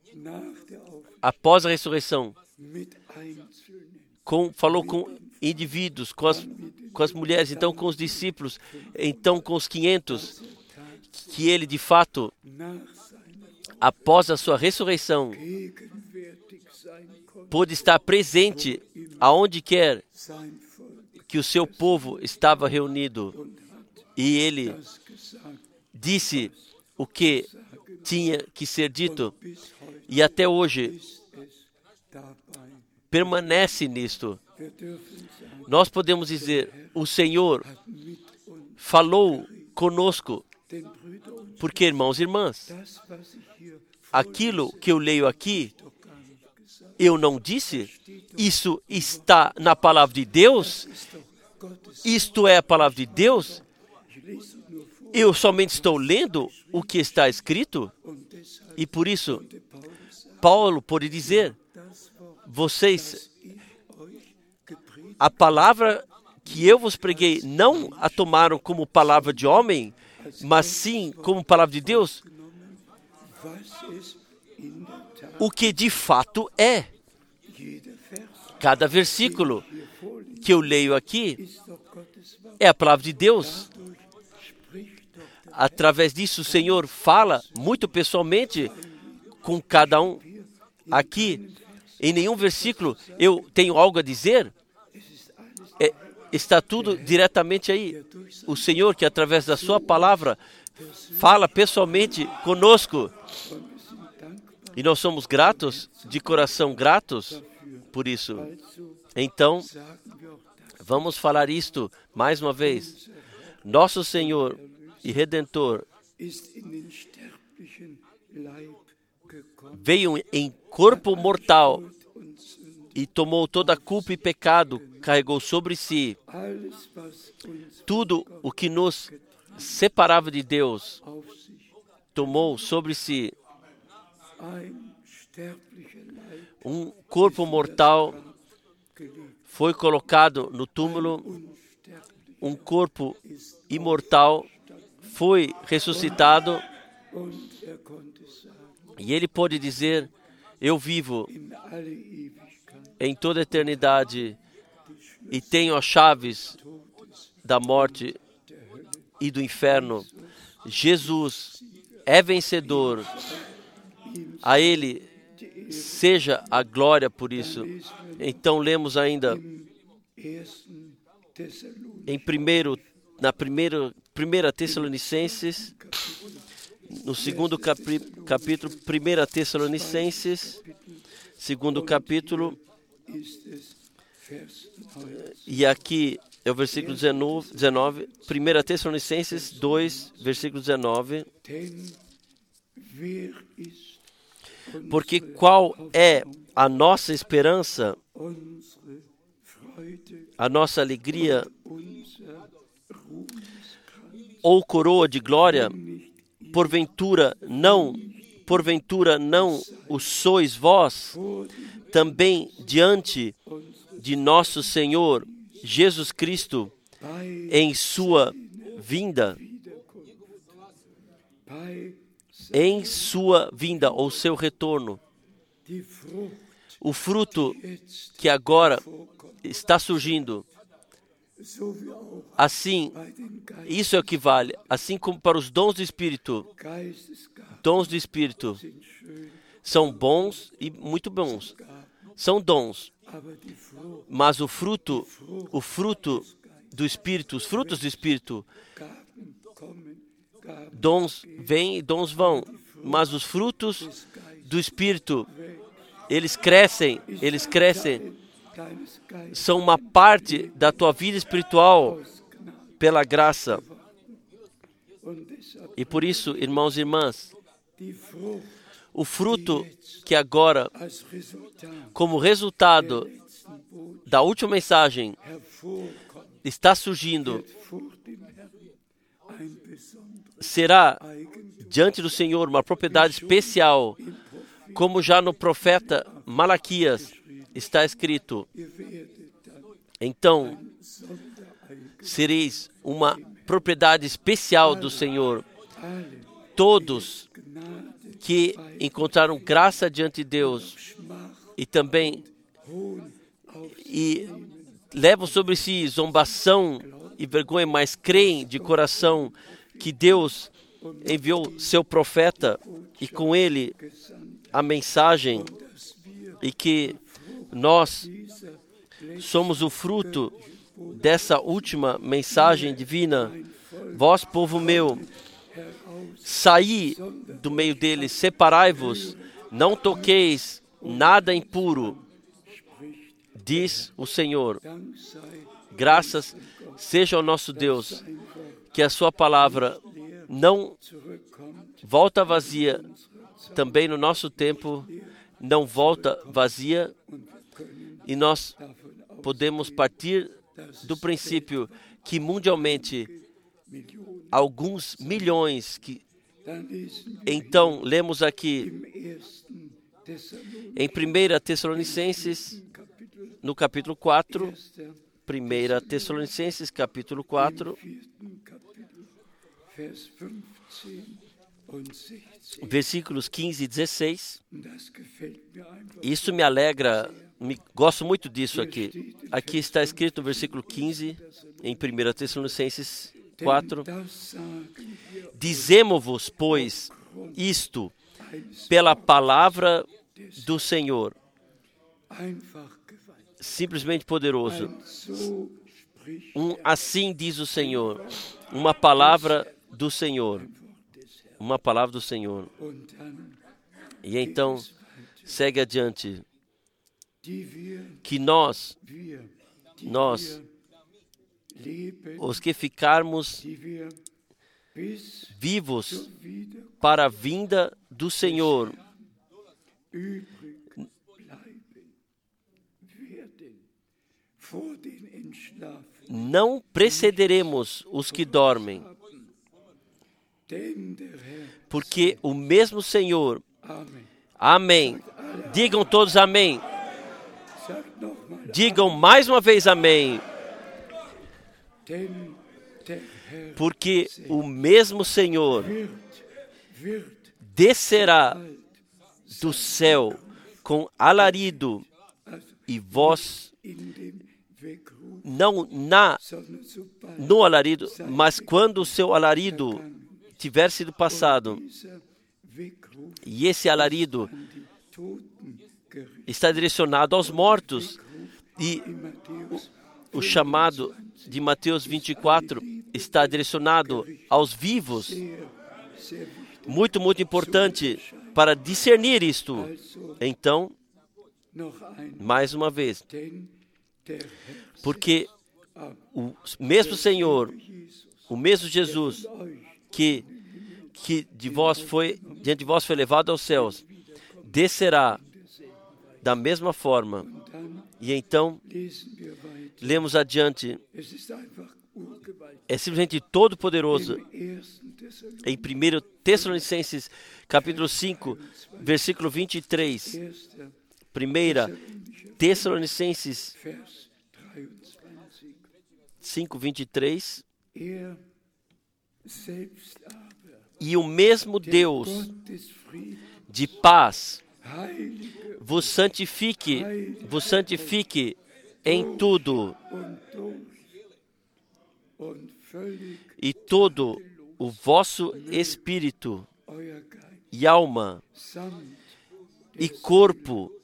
falou com indivíduos, com as mulheres, então com os discípulos, então com os 500, que ele de fato, após a sua ressurreição, pôde estar presente aonde quer que o seu povo estava reunido. E ele disse o que tinha que ser dito. E até hoje permanece nisto. Nós podemos dizer, o Senhor falou conosco. Porque, irmãos e irmãs, aquilo que eu leio aqui, eu não disse, isso está na palavra de Deus, isto é a palavra de Deus, eu somente estou lendo o que está escrito, e por isso, Paulo pode dizer, vocês, a palavra que eu vos preguei, não a tomaram como palavra de homem, mas sim como palavra de Deus, o que de fato é. Cada versículo que eu leio aqui é a palavra de Deus. Através disso, o Senhor fala muito pessoalmente com cada um. Aqui, em nenhum versículo, eu tenho algo a dizer. Está tudo diretamente aí. O Senhor, que através da sua palavra, fala pessoalmente conosco. E nós somos gratos, de coração gratos por isso. Então, vamos falar isto mais uma vez. Nosso Senhor e Redentor veio em corpo mortal e tomou toda a culpa e pecado, carregou sobre si. Tudo o que nos separava de Deus, tomou sobre si. Um corpo mortal foi colocado no túmulo, um corpo imortal foi ressuscitado, e ele pode dizer, eu vivo em toda a eternidade e tenho as chaves da morte e do inferno. Jesus é vencedor. A Ele seja a glória por isso. Então lemos ainda na primeira Tessalonicenses, no segundo capítulo, 1 Tessalonicenses, segundo capítulo, e aqui é o versículo 19, 1 Tessalonicenses 2, versículo 19. Porque qual é a nossa esperança, a nossa alegria, ou coroa de glória? Porventura não o sois vós, também diante de nosso Senhor Jesus Cristo, em sua vinda, ou seu retorno. O fruto que agora está surgindo, assim, isso é o que vale, assim como para os dons do Espírito são bons e muito bons, são dons, mas o fruto do Espírito, os frutos do Espírito, dons vêm e dons vão, mas os frutos do Espírito, eles crescem, são uma parte da tua vida espiritual pela graça. E por isso, irmãos e irmãs, o fruto que agora, como resultado da última mensagem, está surgindo, será diante do Senhor uma propriedade especial, como já no profeta Malaquias está escrito. Então, sereis uma propriedade especial do Senhor. Todos que encontraram graça diante de Deus e também levam sobre si zombação e vergonha, mas creem de coração que Deus enviou seu profeta e com ele a mensagem, e que nós somos o fruto dessa última mensagem divina. Vós, povo meu, saí do meio deles, separai-vos, não toqueis nada impuro, diz o Senhor. Graças seja ao nosso Deus, que a sua palavra não volta vazia, também no nosso tempo não volta vazia, e nós podemos partir do princípio que mundialmente alguns milhões então lemos aqui em 1 Tessalonicenses no capítulo 4, 1 Tessalonicenses capítulo 4, versículos 15 e 16. Isso me alegra, gosto muito disso aqui. Aqui está escrito no versículo 15, em 1 Tessalonicenses 4. Dizemo-vos, pois, isto pela palavra do Senhor. Simplesmente poderoso. Assim diz o Senhor. Uma palavra do Senhor. Uma palavra do Senhor. E então, segue adiante. Que nós, os que ficarmos vivos para a vinda do Senhor, não precederemos os que dormem, porque o mesmo Senhor, amém, digam todos amém, digam mais uma vez amém, porque o mesmo Senhor descerá do céu com alarido, e vós não no alarido, mas quando o seu alarido tiver sido passado, e esse alarido está direcionado aos mortos, e o chamado de Mateus 24 está direcionado aos vivos. Muito, muito importante para discernir isto. Então, mais uma vez, porque o mesmo Senhor, o mesmo Jesus, que diante de vós foi levado aos céus, descerá da mesma forma. E então, lemos adiante, é simplesmente todo-poderoso. Em 1 Tessalonicenses, capítulo 5, versículo 23. 1 Tessalonicenses 5, 23. E o mesmo Deus de paz vos santifique em tudo, e todo o vosso espírito e alma e corpo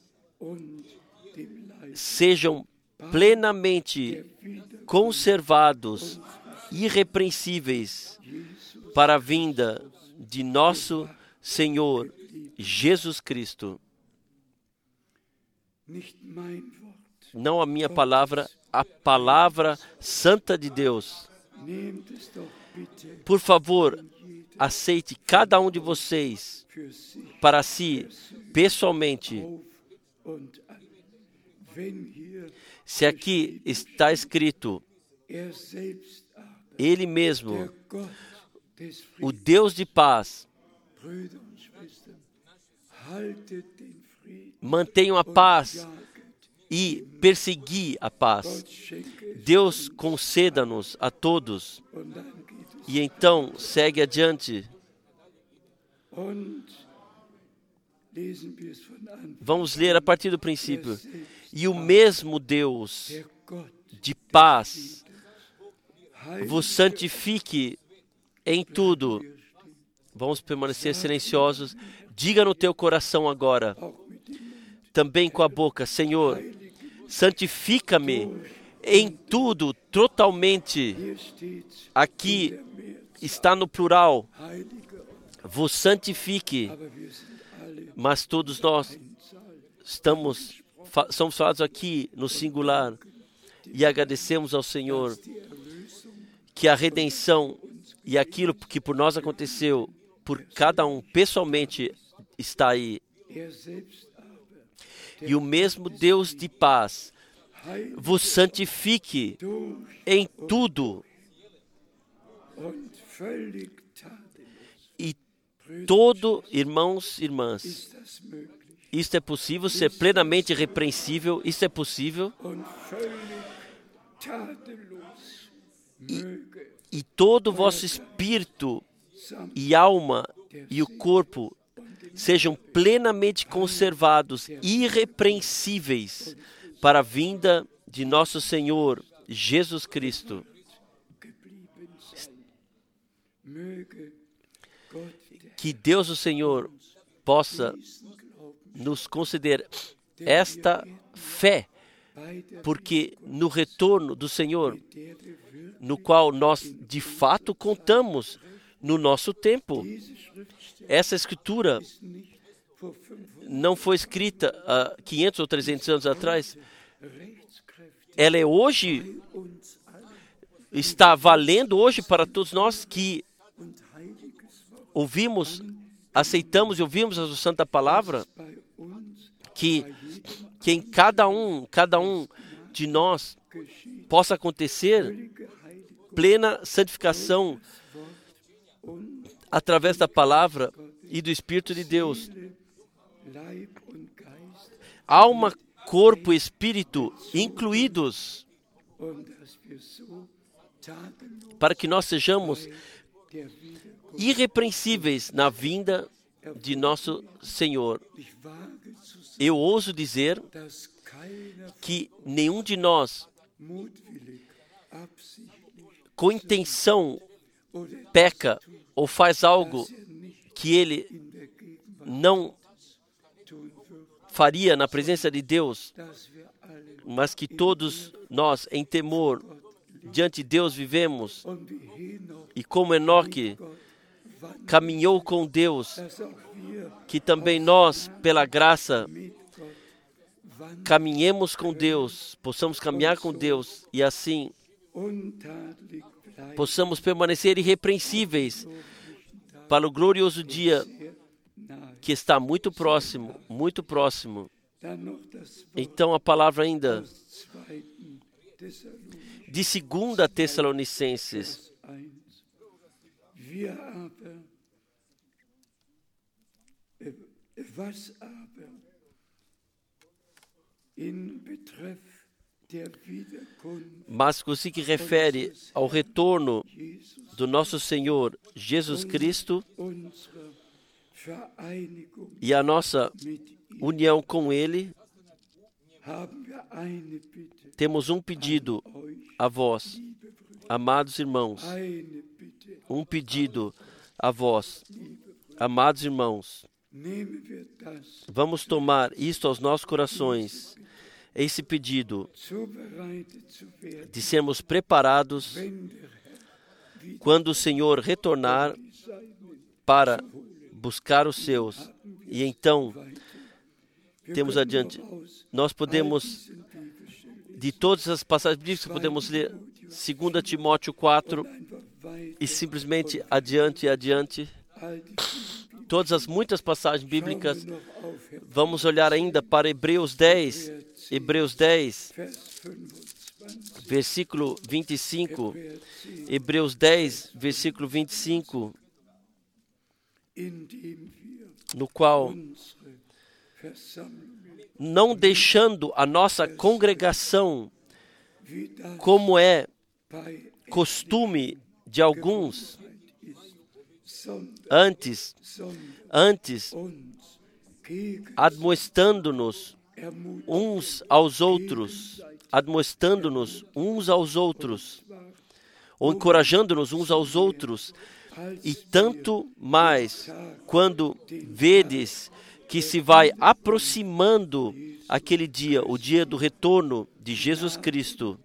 sejam plenamente conservados, irrepreensíveis, para a vinda de nosso Senhor Jesus Cristo. Não a minha palavra, a palavra santa de Deus. Por favor, aceite cada um de vocês para si, pessoalmente. Se aqui está escrito, Ele mesmo, o Deus de paz, mantenham a paz e perseguir a paz. Deus conceda-nos a todos. E então segue adiante. Vamos ler a partir do princípio. E o mesmo Deus de paz vos santifique em tudo. Vamos permanecer silenciosos. Diga no teu coração agora, também com a boca: Senhor, santifica-me em tudo, totalmente. Aqui está no plural, vos santifique. Mas todos nós somos falados aqui no singular. E agradecemos ao Senhor que a redenção e aquilo que por nós aconteceu, por cada um pessoalmente, está aí. E o mesmo Deus de paz vos santifique em tudo. E todo, irmãos e irmãs, isto é possível, ser plenamente irrepreensível, isto é possível. E todo o vosso espírito e alma e o corpo sejam plenamente conservados, irrepreensíveis, para a vinda de nosso Senhor Jesus Cristo. Que Deus, o Senhor, possa nos conceder esta fé, porque no retorno do Senhor, no qual nós de fato contamos no nosso tempo. Essa escritura não foi escrita há 500 ou 300 anos atrás. Ela é hoje, está valendo hoje para todos nós que ouvimos, aceitamos e ouvimos a Santa Palavra, que em cada um de nós possa acontecer plena santificação através da palavra e do Espírito de Deus. Alma, corpo e espírito incluídos, para que nós sejamos irrepreensíveis na vinda de nosso Senhor. Eu ouso dizer que nenhum de nós, com intenção, peca ou faz algo que ele não faria na presença de Deus, mas que todos nós, em temor, diante de Deus vivemos, e como Enoque caminhou com Deus, que também nós, pela graça, caminhemos com Deus, possamos caminhar com Deus, e assim possamos permanecer irrepreensíveis para o glorioso dia que está muito próximo, muito próximo. Então a palavra ainda de 2 Tessalonicenses. Mas o que refere ao retorno do nosso Senhor Jesus Cristo e a nossa união com Ele, temos um pedido a vós, amados irmãos. Um pedido a vós, amados irmãos. Vamos tomar isto aos nossos corações, esse pedido de sermos preparados quando o Senhor retornar para buscar os seus. E então, temos adiante, nós podemos, de todas as passagens bíblicas, podemos ler 2 Timóteo 4 e simplesmente adiante e adiante. Todas as muitas passagens bíblicas. Vamos olhar ainda para Hebreus 10, versículo 25. Hebreus 10, versículo 25, no qual não deixando a nossa congregação, como é costume de alguns, antes admoestando-nos uns aos outros, ou encorajando-nos uns aos outros, e tanto mais quando vedes que se vai aproximando aquele dia, o dia do retorno de Jesus Cristo.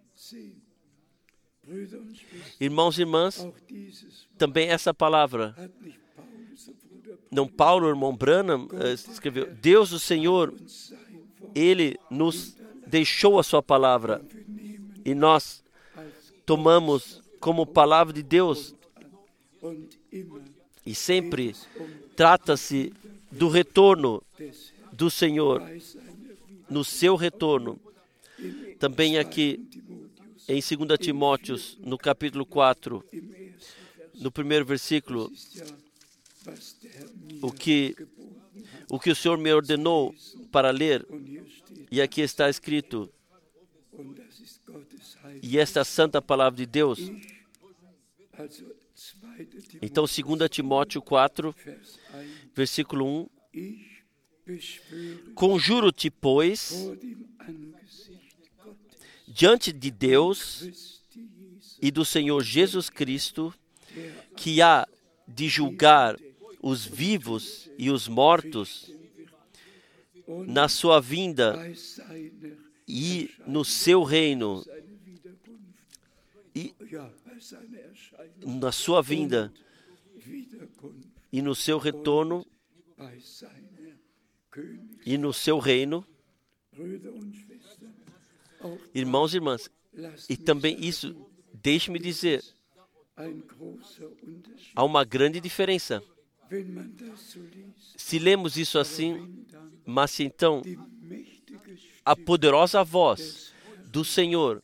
Irmãos e irmãs, também essa palavra, não Paulo, irmão Branham, escreveu, Deus, o Senhor, Ele nos deixou a sua palavra, e nós tomamos como palavra de Deus, e sempre trata-se do retorno do Senhor, no seu retorno. Também aqui em 2 Timóteo, no capítulo 4, no primeiro versículo, o que o Senhor me ordenou para ler, e aqui está escrito, e esta é a santa palavra de Deus. Então, 2 Timóteo 4, versículo 1, conjuro-te, pois, diante de Deus e do Senhor Jesus Cristo, que há de julgar os vivos e os mortos na sua vinda e no seu reino, na sua vinda e no seu retorno e no seu reino. Irmãos e irmãs, e também isso, deixe-me dizer, há uma grande diferença. Se lemos isso assim, mas se então a poderosa voz do Senhor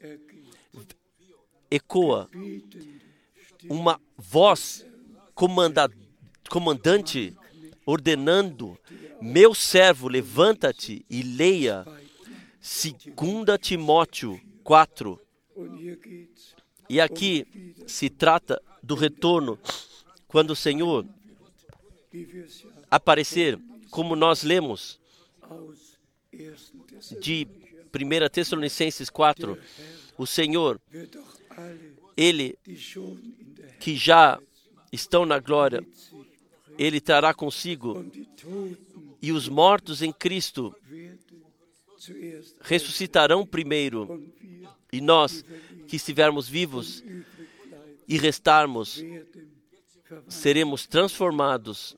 ecoa, uma voz comandante ordenando, meu servo, levanta-te e leia 2 Timóteo 4. E aqui se trata do retorno, quando o Senhor aparecer, como nós lemos de 1 Tessalonicenses 4, o Senhor, Ele que já estão na glória, Ele trará consigo, e os mortos em Cristo ressuscitarão primeiro, e nós que estivermos vivos e restarmos, seremos transformados,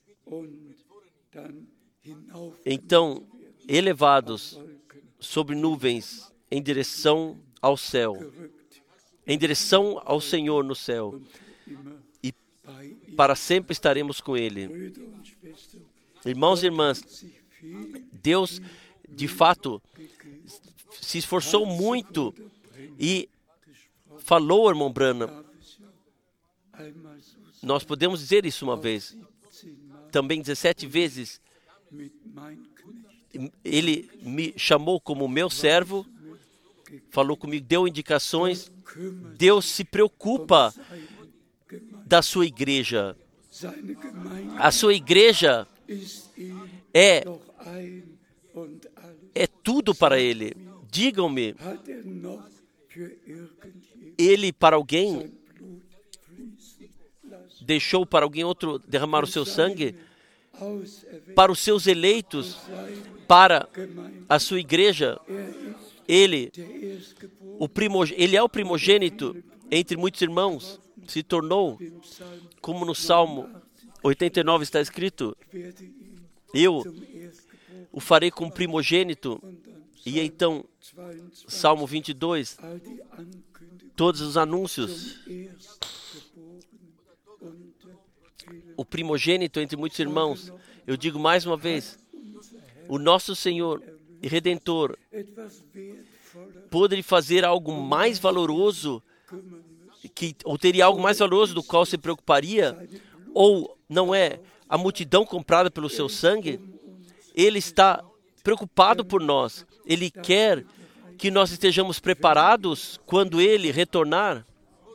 então elevados sobre nuvens em direção ao céu, em direção ao Senhor no céu, e para sempre estaremos com Ele. Irmãos e irmãs, Deus, de fato, se esforçou muito e falou, irmão Branham. Nós podemos dizer isso uma vez, também 17 vezes. Ele me chamou como meu servo, falou comigo, deu indicações. Deus se preocupa da sua igreja. A sua igreja é tudo para Ele. Digam-me, Ele para alguém deixou para alguém outro derramar o seu sangue? Para os seus eleitos, para a sua igreja, Ele é o primogênito entre muitos irmãos, se tornou, como no Salmo 89 está escrito, eu o farei como primogênito. E então, Salmo 22, todos os anúncios, o primogênito entre muitos irmãos. Eu digo mais uma vez, o nosso Senhor e Redentor poderia fazer algo mais valoroso, ou teria algo mais valoroso do qual se preocuparia, ou não é a multidão comprada pelo seu sangue? Ele está preocupado por nós. Ele quer que nós estejamos preparados quando Ele retornar.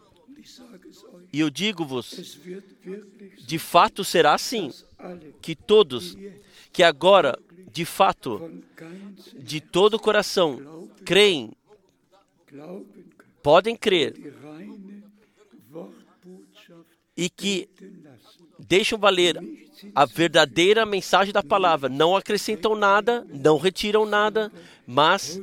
E eu digo-vos, de fato será assim, que todos que agora, de fato, de todo o coração, creem, podem crer, e que deixam valer a verdadeira mensagem da palavra, não acrescentam nada, não retiram nada, mas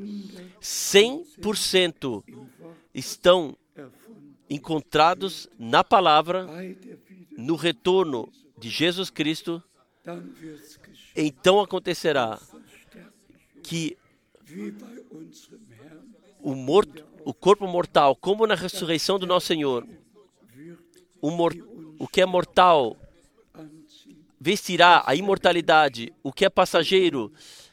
100% estão encontrados na palavra, no retorno de Jesus Cristo. Então acontecerá que o corpo mortal, como na ressurreição do nosso Senhor, o que é mortal vestirá a imortalidade, o que é passageiro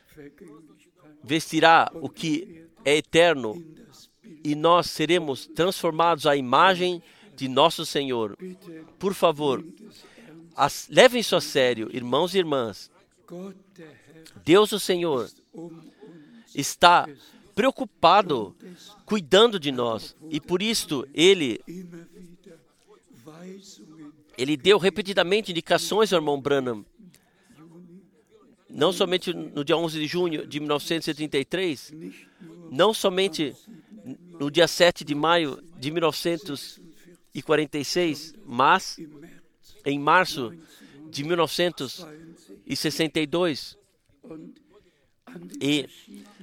vestirá o que é eterno, e nós seremos transformados à imagem de nosso Senhor. Por favor, levem isso a sério, irmãos e irmãs. Deus, o Senhor, está preocupado, cuidando de nós, e por isto Ele deu repetidamente indicações ao irmão Branham, não somente no dia 11 de junho de 1933, não somente no dia 7 de maio de 1946, mas em março de 1962, e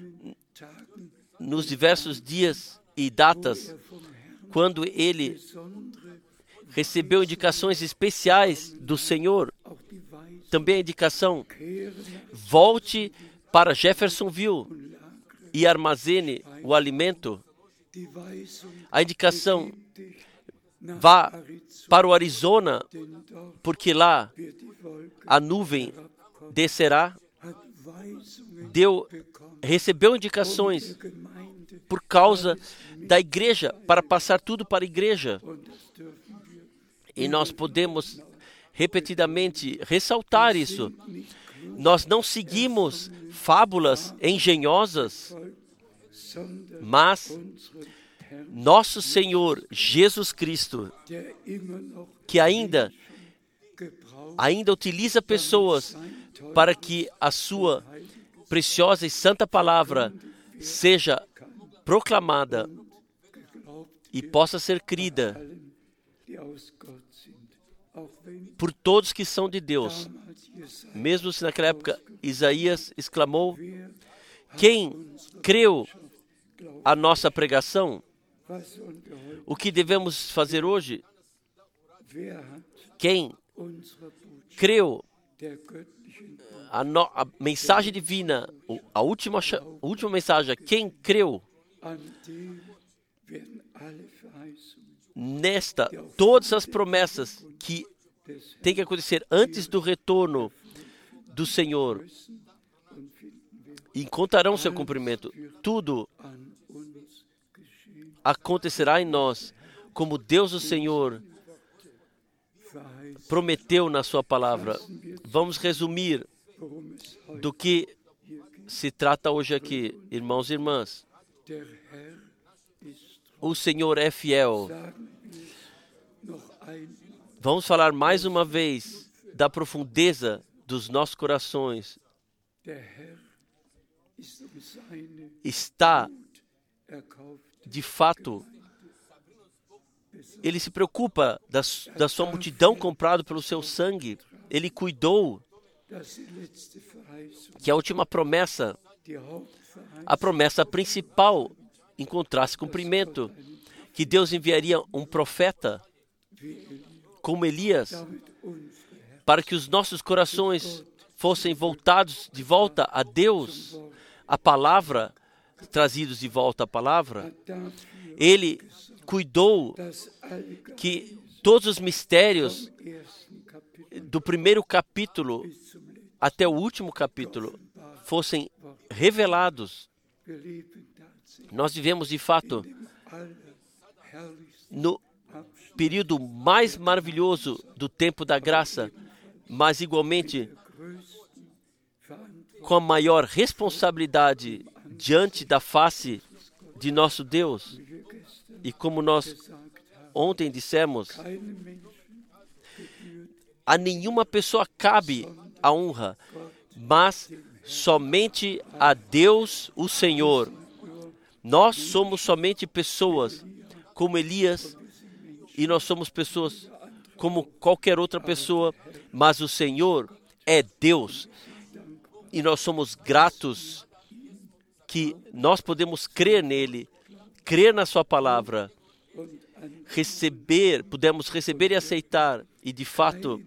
nos diversos dias e datas, quando ele recebeu indicações especiais do Senhor, também a indicação: volte para Jeffersonville e armazene o alimento. A indicação: vá para o Arizona, porque lá a nuvem descerá. Recebeu indicações por causa da igreja, para passar tudo para a igreja. E nós podemos repetidamente ressaltar isso. Nós não seguimos fábulas engenhosas, mas nosso Senhor Jesus Cristo, que ainda utiliza pessoas para que a sua preciosa e santa palavra seja proclamada e possa ser crida por todos que são de Deus. Mesmo se naquela época Isaías exclamou: quem creu a nossa pregação? O que devemos fazer hoje? Quem creu a mensagem divina, a última mensagem, quem creu nesta, todas as promessas que têm que acontecer antes do retorno do Senhor encontrarão seu cumprimento. Tudo acontecerá em nós, como Deus, o Senhor, prometeu na sua palavra. Vamos resumir do que se trata hoje aqui, irmãos e irmãs. O Senhor é fiel. Vamos falar mais uma vez da profundeza dos nossos corações. Está, de fato, Ele se preocupa da sua multidão comprada pelo seu sangue. Ele cuidou que a última promessa, a promessa principal, encontrasse cumprimento, que Deus enviaria um profeta como Elias, para que os nossos corações fossem voltados de volta a Deus, a palavra, trazidos de volta à palavra. Ele cuidou que todos os mistérios do primeiro capítulo até o último capítulo fossem revelados. Nós vivemos, de fato, no período mais maravilhoso do tempo da graça, mas igualmente com a maior responsabilidade diante da face de nosso Deus. E como nós ontem dissemos, a nenhuma pessoa cabe a honra, mas somente a Deus, o Senhor. Nós somos somente pessoas como Elias, e nós somos pessoas como qualquer outra pessoa, mas o Senhor é Deus. E nós somos gratos que nós podemos crer nele, crer na sua palavra, podemos receber e aceitar, e de fato,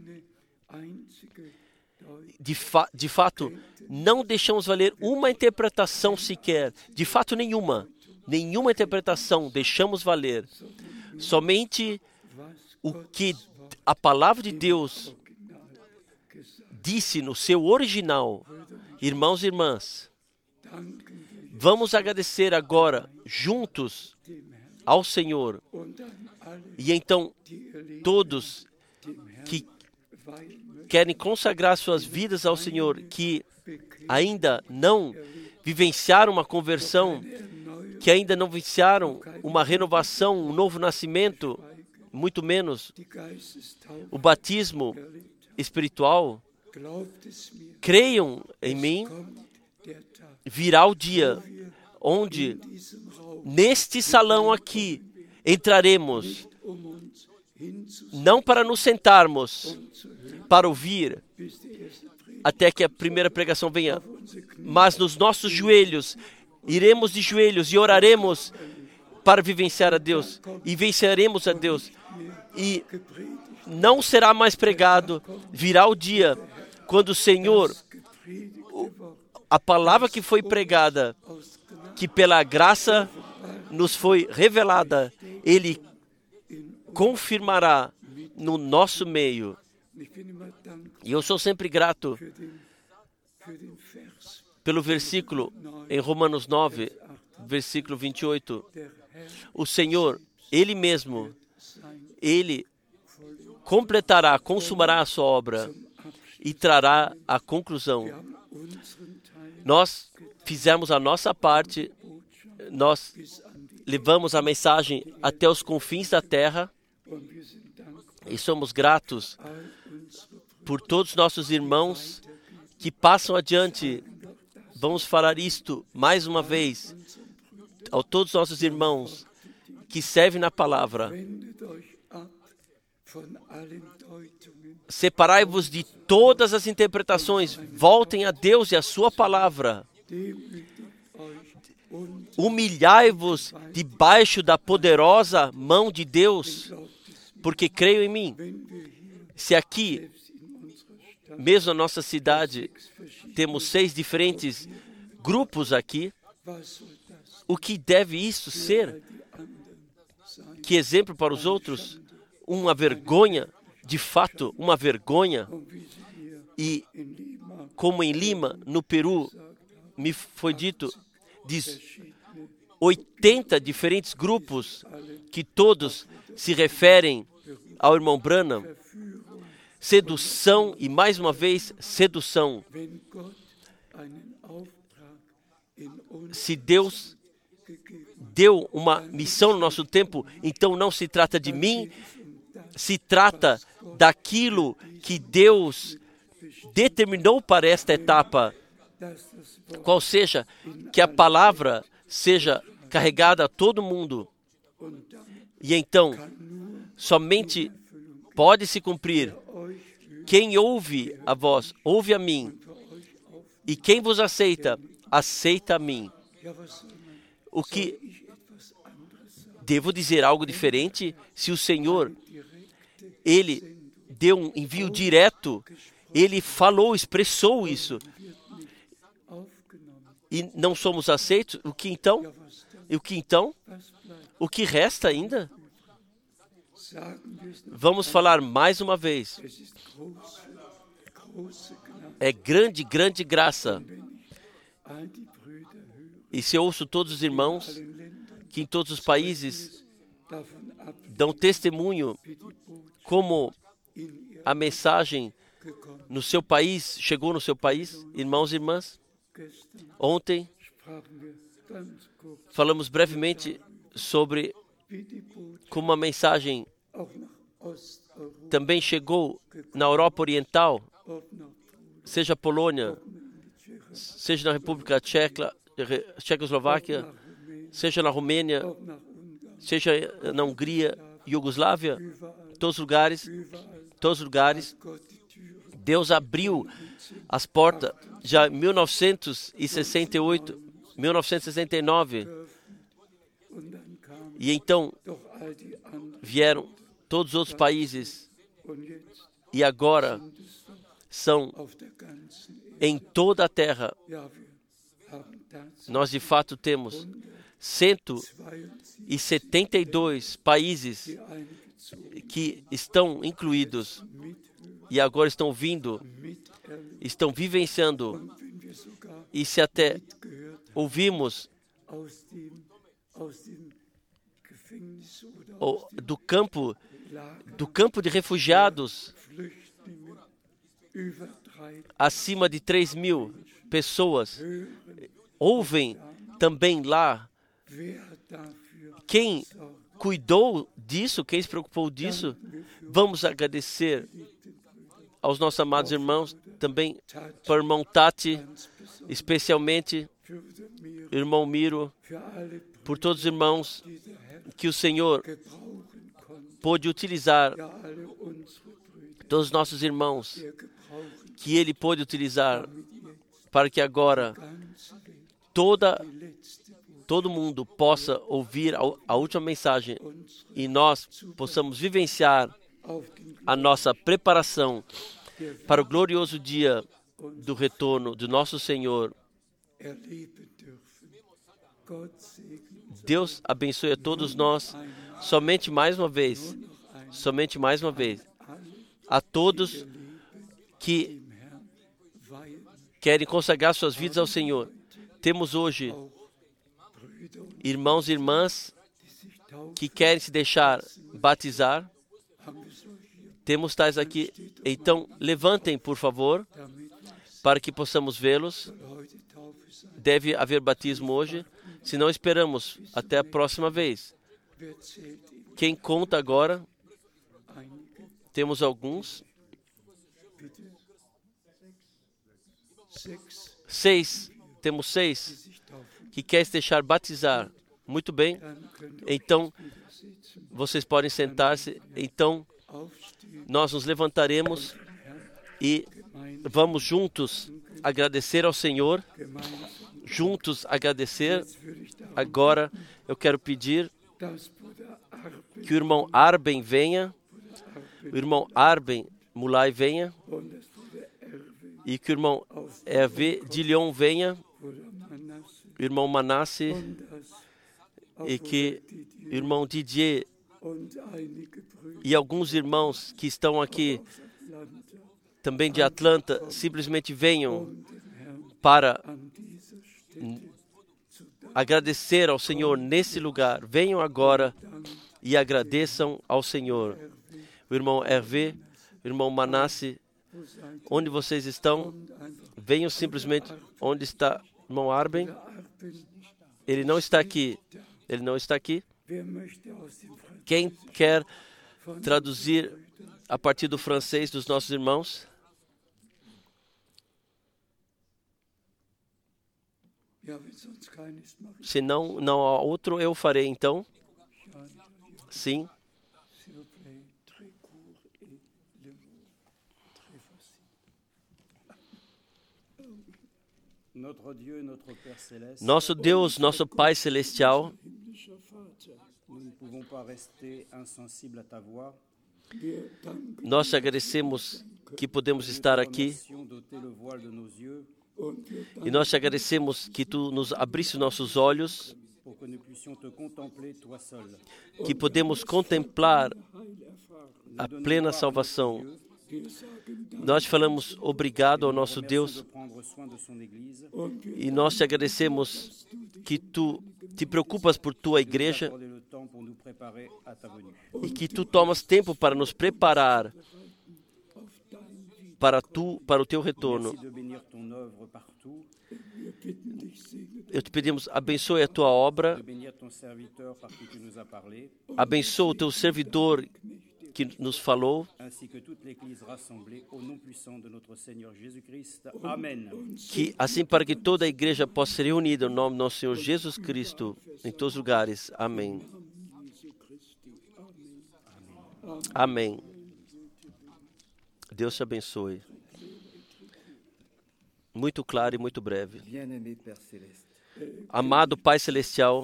não deixamos valer uma interpretação sequer, de fato nenhuma interpretação deixamos valer, somente o que a palavra de Deus disse no seu original. Irmãos e irmãs, vamos agradecer agora juntos ao Senhor, e então todos que querem consagrar suas vidas ao Senhor, que ainda não vivenciaram uma conversão, que ainda não vivenciaram uma renovação, um novo nascimento, muito menos o batismo espiritual, creiam em mim, virá o dia onde neste salão aqui entraremos, não para nos sentarmos, para ouvir até que a primeira pregação venha, mas nos nossos joelhos, iremos de joelhos e oraremos para vivenciar a Deus, e venceremos a Deus, e não será mais pregado. Virá o dia quando o Senhor, a palavra que foi pregada, que pela graça nos foi revelada, Ele confirmará no nosso meio. E eu sou sempre grato pelo versículo em Romanos 9, versículo 28. O Senhor, Ele mesmo, Ele completará, consumará a sua obra e trará a conclusão. Nós fizemos a nossa parte, nós levamos a mensagem até os confins da terra e somos gratos por todos os nossos irmãos que passam adiante. Vamos falar isto mais uma vez a todos os nossos irmãos que servem na palavra. Separai-vos de todas as interpretações, voltem a Deus e a sua palavra. Humilhai-vos debaixo da poderosa mão de Deus, porque creio em mim. Se aqui, mesmo na nossa cidade, temos 6 diferentes grupos aqui, o que deve isso ser? Que exemplo para os outros? Uma vergonha, de fato, uma vergonha. E como em Lima, no Peru, me foi dito, diz 80 diferentes grupos que todos se referem ao irmão Branham. Sedução e, mais uma vez, sedução. Se Deus deu uma missão no nosso tempo, então não se trata de mim, se trata daquilo que Deus determinou para esta etapa, qual seja, que a palavra seja carregada a todo mundo. E então, somente pode se cumprir. Quem ouve a vós, ouve a mim. E quem vos aceita, aceita a mim. O que devo dizer algo diferente? Se o Senhor, Ele deu um envio direto, Ele falou, expressou isso, e não somos aceitos, o que então? O que resta ainda? Vamos falar mais uma vez. É grande, grande graça. E se eu ouço todos os irmãos que em todos os países dão testemunho como a mensagem no seu país chegou no seu país, irmãos e irmãs, Ontem falamos brevemente sobre como a mensagem também chegou na Europa Oriental, seja Polônia, seja na República Tcheca, Tchecoslováquia, seja na Romênia, seja na Hungria, Iugoslávia, todos os lugares, Deus abriu as portas já em 1968, 1969, e então vieram todos os outros países, e agora são em toda a terra. Nós de fato temos 172 países que estão incluídos e agora estão vindo, estão vivenciando, e se até ouvimos do campo de refugiados, acima de 3.000 pessoas ouvem também lá. Quem cuidou disso, quem se preocupou disso, vamos agradecer aos nossos amados irmãos, também para o irmão Tati, especialmente o irmão Miro, por todos os irmãos que o Senhor pôde utilizar, todos os nossos irmãos que Ele pôde utilizar, para que agora todo mundo possa ouvir a última mensagem e nós possamos vivenciar a nossa preparação para o glorioso dia do retorno do nosso Senhor. Deus abençoe a todos nós, somente mais uma vez, a todos que querem consagrar suas vidas ao Senhor. Temos hoje irmãos e irmãs que querem se deixar batizar. Temos tais aqui. Então, levantem, por favor, para que possamos vê-los. Deve haver batismo hoje. Se não, esperamos até a próxima vez. Quem conta agora? Temos alguns. 6. Temos 6 que querem se deixar batizar. Muito bem. Então, vocês podem sentar-se. Então, nós nos levantaremos e vamos juntos agradecer ao Senhor. Juntos agradecer. Agora, eu quero pedir que o irmão Arben venha. O irmão Arben Mulai venha. E que o irmão Hervé de Lyon venha. O irmão Manasse. E que o irmão Didier e alguns irmãos que estão aqui também de Atlanta simplesmente venham para agradecer ao Senhor nesse lugar. Venham agora e agradeçam ao Senhor. O irmão Hervé, o irmão Manasse, onde vocês estão, venham simplesmente. Onde está o irmão Arben? Ele não está aqui. Ele não está aqui. Quem quer traduzir a partir do francês dos nossos irmãos? Se não há outro, eu farei então. Sim. Nosso Deus, nosso Pai Celestial, nós te agradecemos que podemos estar aqui e nós te agradecemos que tu nos abrisse nossos olhos, que podemos contemplar a plena salvação. Nós falamos obrigado ao nosso Deus e nós te agradecemos que tu te preocupas por tua igreja e que tu tomas tempo para nos preparar para o teu retorno. Eu te pedimos, abençoe a tua obra, abençoe o teu servidor que nos falou, que assim para que toda a igreja possa ser reunida no nome do nosso Senhor Jesus Cristo em todos os lugares. Amém. Amém. Deus te abençoe. Muito claro e muito breve. Amado Pai Celestial,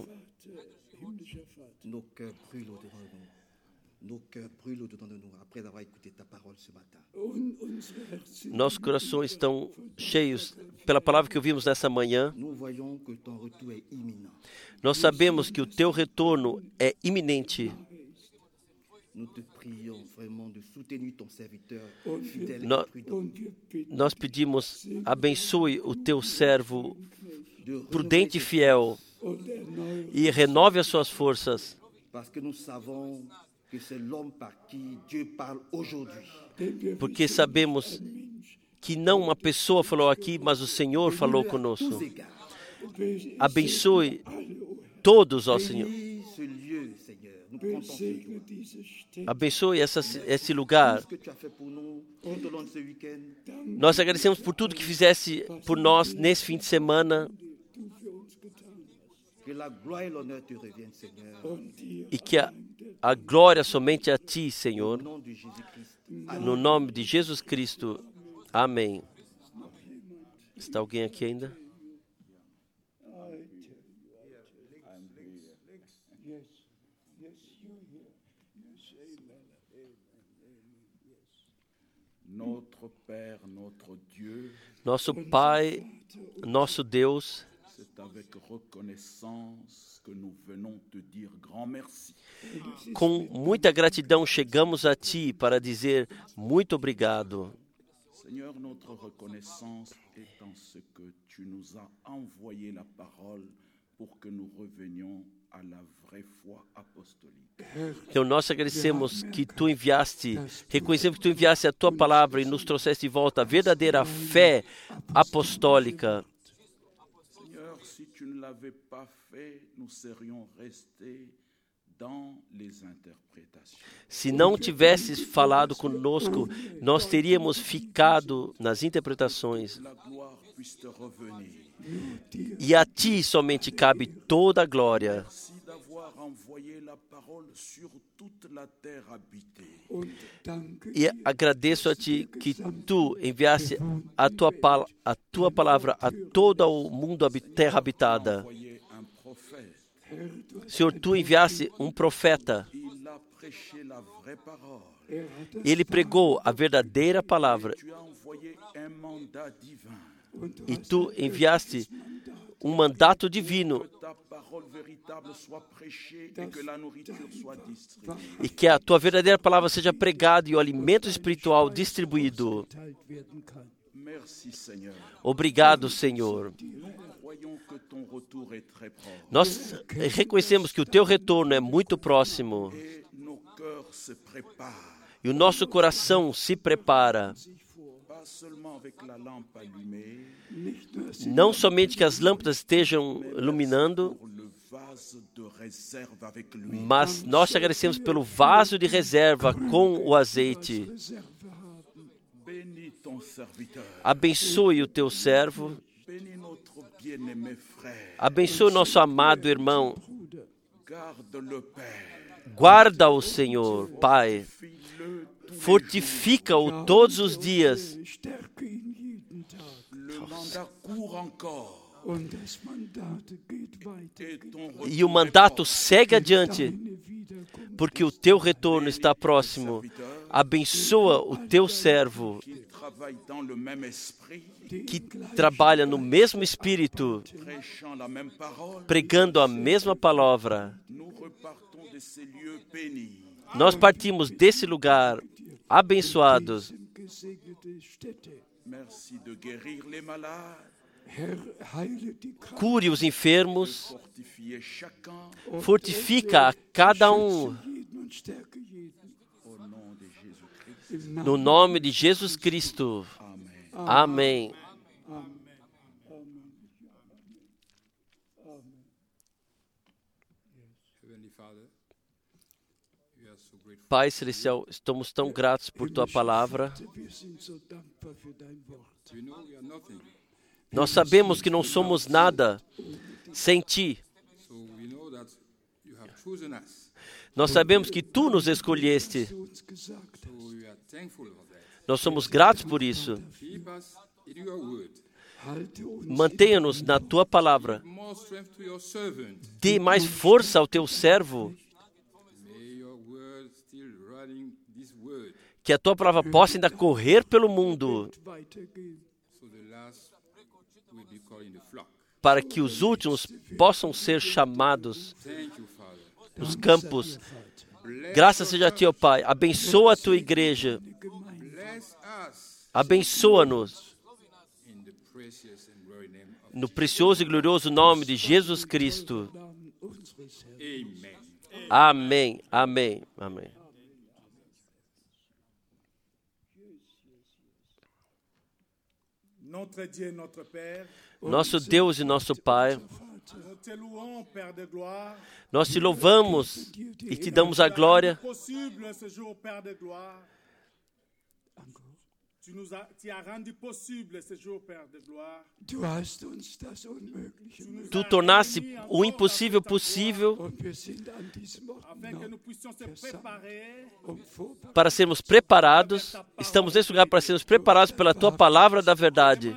nossos corações estão cheios pela palavra que ouvimos nessa manhã. Nós sabemos que o teu retorno é iminente. Nós pedimos, abençoe o teu servo prudente e fiel e renove as suas forças, porque sabemos que não uma pessoa falou aqui, mas o Senhor falou conosco. Abençoe todos, ó Senhor. Abençoe esse lugar. Nós agradecemos por tudo que fizesse por nós nesse fim de semana. E que a glória somente a Ti, Senhor. No nome de Jesus Cristo. Amém. Está alguém aqui ainda? Nosso Pai, nosso Deus, com muita gratidão chegamos a Ti para dizer muito obrigado. Seigneur, notre reconnaissance est en ce que tu nous as envoyé la parole pour que nous revenions à la vraie foi apostolique. Então nós agradecemos que Tu enviaste, reconhecemos que Tu enviaste a Tua palavra e nos trouxeste de volta a verdadeira fé apostólica. Seigneur, si tu ne l'avais pas fait, nous serions restés dans les interprétations. Se não tivesses falado conosco, nós teríamos ficado nas interpretações. La gloire puisse te revenir. E a Ti somente cabe toda a glória. Merci d'avoir envoyé la parole sur toute la terre habitée. E agradeço a Ti que Tu enviaste a Tua palavra a todo o mundo, terra habitada. Envoyé un prophète. Senhor, Tu enviaste um profeta. Il a prêché la vraie parole. Ele pregou a verdadeira palavra. Tu as envoyé un mandat divin. E Tu enviaste um mandato divino. Que ta parole véritable soit prêchée et que la nourriture soit distribuée. E que a Tua verdadeira palavra seja pregada e o alimento espiritual distribuído. Merci Seigneur. Obrigado, Senhor. Nous croyons que ton retour est très proche. Nós reconhecemos que o Teu retorno é muito próximo. Et nos cœurs se préparent, E o nosso coração se prepara. pas seulement avec la lampe allumée, Não somente que as lâmpadas estejam iluminando, pour le vase de réserve avec l'huile. mas nós te agradecemos pelo vaso de reserva com o azeite. Bénis ton serviteur. Abençoe o Teu servo. Bénis notre bien-aimé frère. Abençoe o nosso amado irmão. Garde-le, Père. Guarda-o, Senhor, Pai. File Fortifica-o todos os dias. le mandat court encore. Et ton retour E o mandato segue adiante, porque o Teu retorno está próximo. Abençoa o Teu servo, qui travaille dans le même esprit, que trabalha no mesmo espírito, prêchant la même parole. pregando a mesma palavra. Nous repartons de ces lieux bénis. Nós partimos desse lugar abençoados. Merci de guérir les malades, Cure os enfermos, fortifier chacun fortifica a cada um. au nom de Jésus-Christ. No nome de Jesus Cristo. Amém. Pai Celestial, estamos tão gratos por Tua palavra. Nós sabemos que não somos nada sem Ti. Nós sabemos que Tu nos escolheste. Nós somos gratos por isso. Mantenha-nos na Tua palavra. Dê mais força ao Teu servo. Que a Tua palavra possa ainda correr pelo mundo. Para que os últimos possam ser chamados nos campos. Graças seja a Ti, ó Pai. Abençoa a Tua igreja. Abençoa-nos. No precioso e glorioso nome de Jesus Cristo. Amém. Amém. Amém. Nosso Deus e nosso Pai, nós te louvamos e te damos a glória. Tu tornaste o impossível possível para sermos preparados. Estamos nesse lugar para sermos preparados pela Tua palavra da verdade.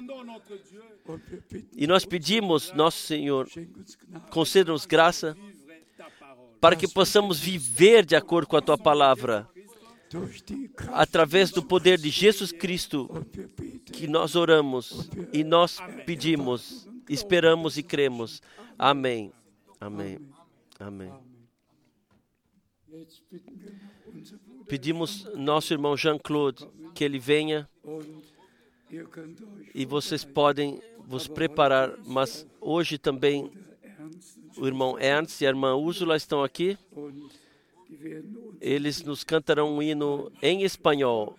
E nós pedimos, nosso Senhor, conceda-nos graça para que possamos viver de acordo com a Tua palavra. Através do poder de Jesus Cristo, que nós oramos e nós pedimos, esperamos e cremos. Amém. Amém. Amém. Pedimos nosso irmão Jean-Claude que ele venha e vocês podem vos preparar, mas hoje também o irmão Ernst e a irmã Úrsula estão aqui. Eles nos cantarão um hino em espanhol.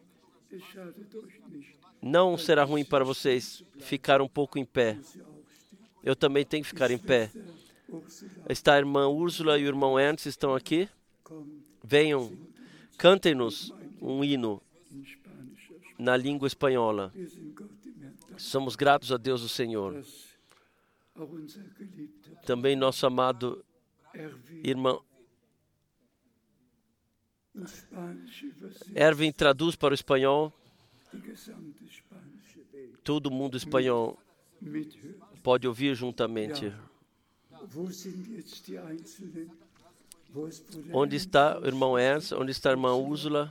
Não será ruim para vocês ficar um pouco em pé. Eu também tenho que ficar em pé. Está a irmã Úrsula e o irmão Ernst estão aqui. Venham, cantem-nos um hino na língua espanhola. Somos gratos a Deus, o Senhor. Também nosso amado irmão Erwin traduz para o espanhol. Todo mundo espanhol pode ouvir juntamente. Onde está o irmão Ernst? Onde está a irmã Úrsula?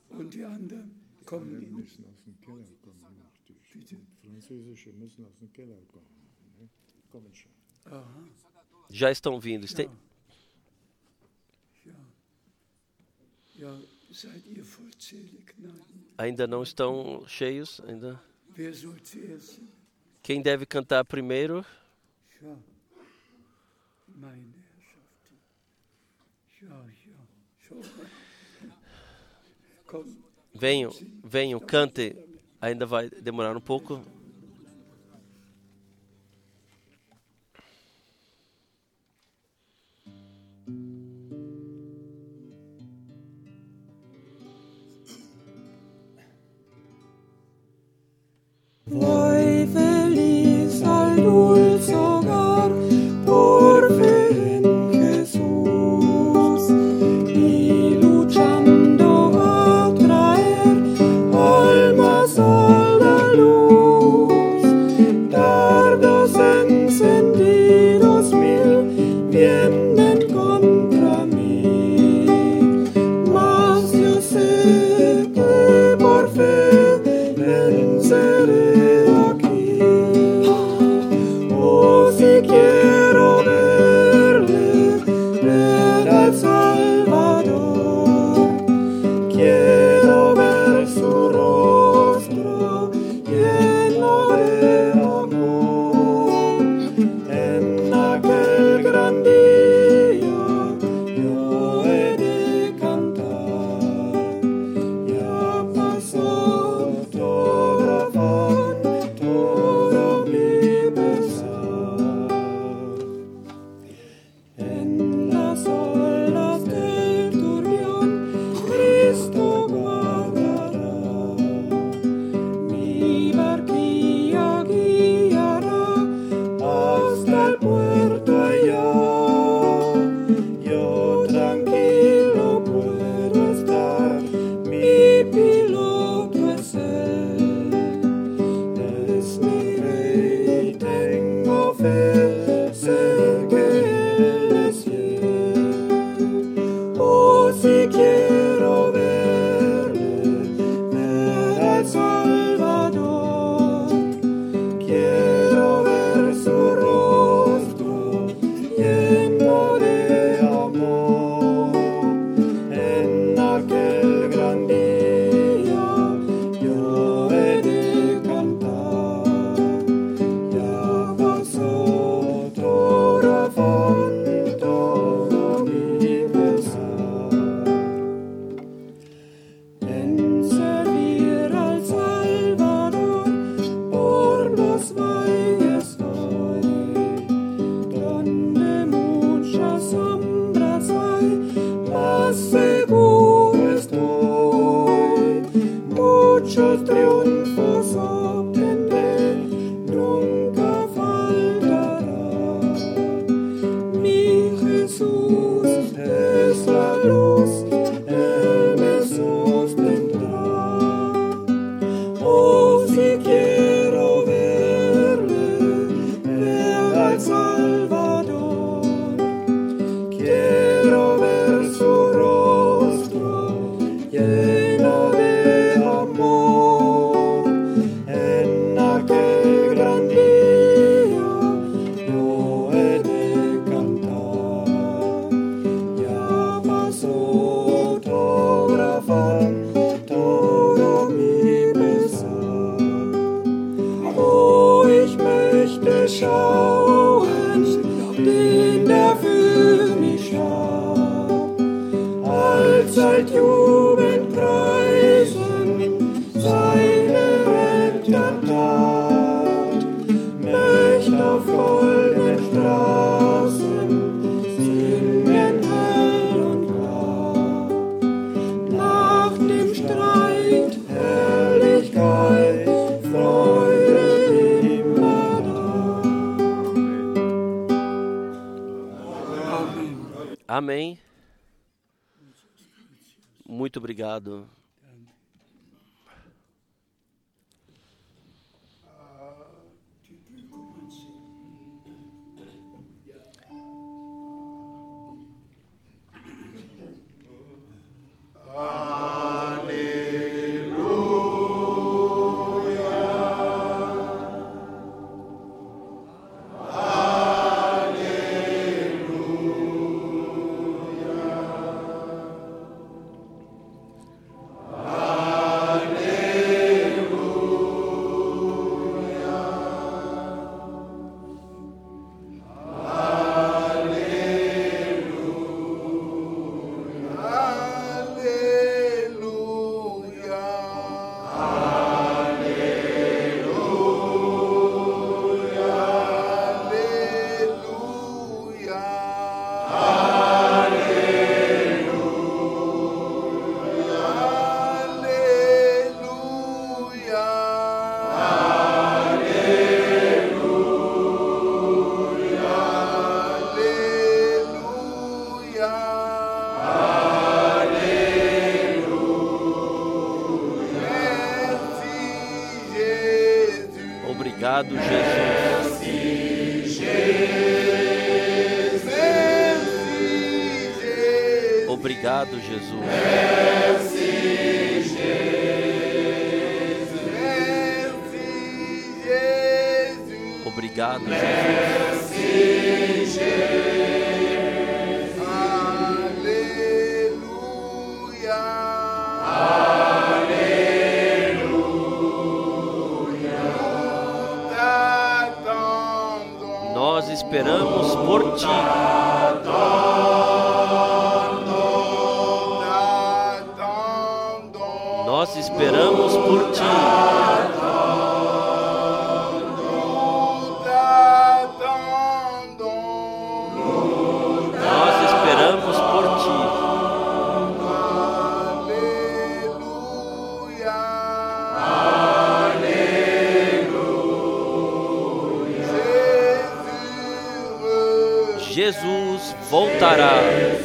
Já estão vindo. Ainda não estão cheios? Ainda. Quem deve cantar primeiro? Venham, venham, cantem. Ainda vai demorar um pouco. Voi feliz al dulce hogar por fe en Jesús y luchando a traer almas a la luz. muchos triunfos obtendré, nunca faltará. Mi Jesús es la luz, Él me sostendrá. Oh, si quiero verle, ver al Salvador, quiero ver su rostro lleno de amor. En aquel gran día yo he de cantar, ya pasó autografar todo mi pesar. Oh, ich möchte schauen, den der für mich starb. Allzeit jubelnd preisen seine Rettertat. Möcht auf goldenen Straßen singen hell und klar. Nach dem Streit Herrlichkeit, Freude immer da. Amém. Muito obrigado. Obrigado, Jesus. Obrigado, Jesus. Obrigado, Jesus. Nós esperamos por Ti. Nós esperamos por Ti. Nós esperamos por Ti. Jesus voltará.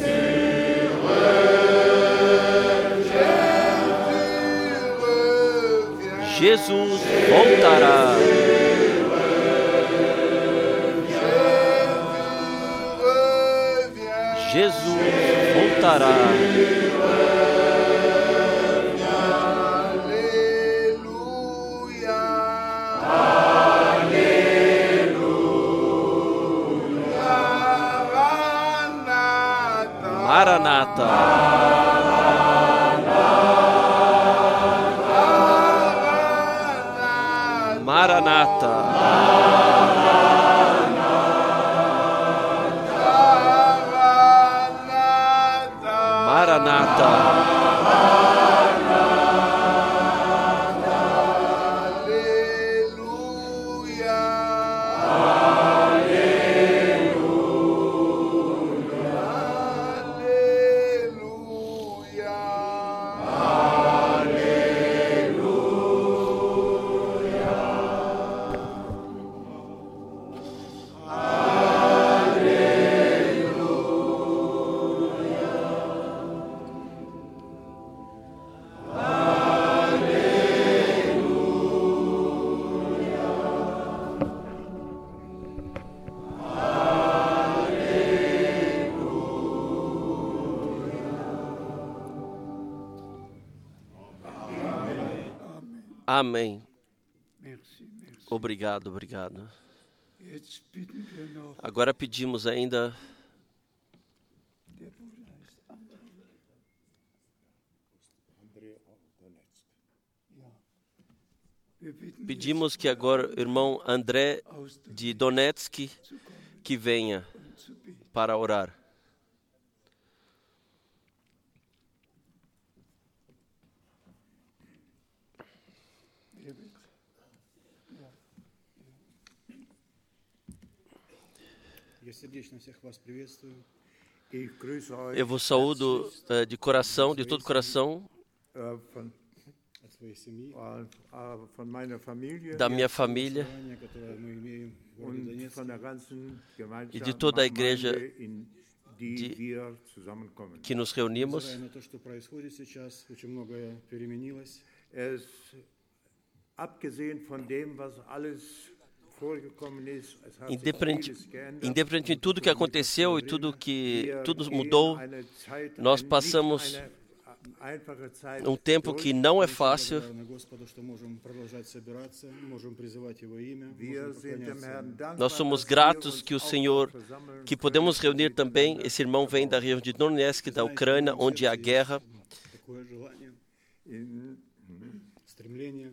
Jesus voltará. Jesus voltará. Maranata. Maranata. Maranata. Amém. Merci, merci. Obrigado, obrigado. Jetzt bitten wir noch, Agora pedimos ainda, der Bruder heißt André. Ja. Wir bitten pedimos que agora o irmão André de Donetsk que venha jetzt zu beten. para orar. Wer will? Я сердечно всех вас приветствую. Eu vos saúdo de coração, de todo coração, От своей семьи, von meiner Familie da minha família знания, которое мы имеем в gороде und Донецке. von der ganzen e de Gemeinschaft toda a igreja in die die- wir zusammenkommen. que nos reunimos. Невзирая на то, что происходит сейчас, очень многое переменилось. Abgesehen von dem, was alles vorgekommen ist, es hat sich Independente vieles geändert. independente de tudo que aconteceu e tudo mudou, nós passamos tempo que não é fácil. Благодарны Господу, что можем продолжать собираться, можем призывать Его имя, можем поклоняться. Nós somos gratos que o Senhor, que podemos reunir também. Esse irmão vem da região de Donetsk, da Ucrânia, onde há guerra. Такое желание, стремление.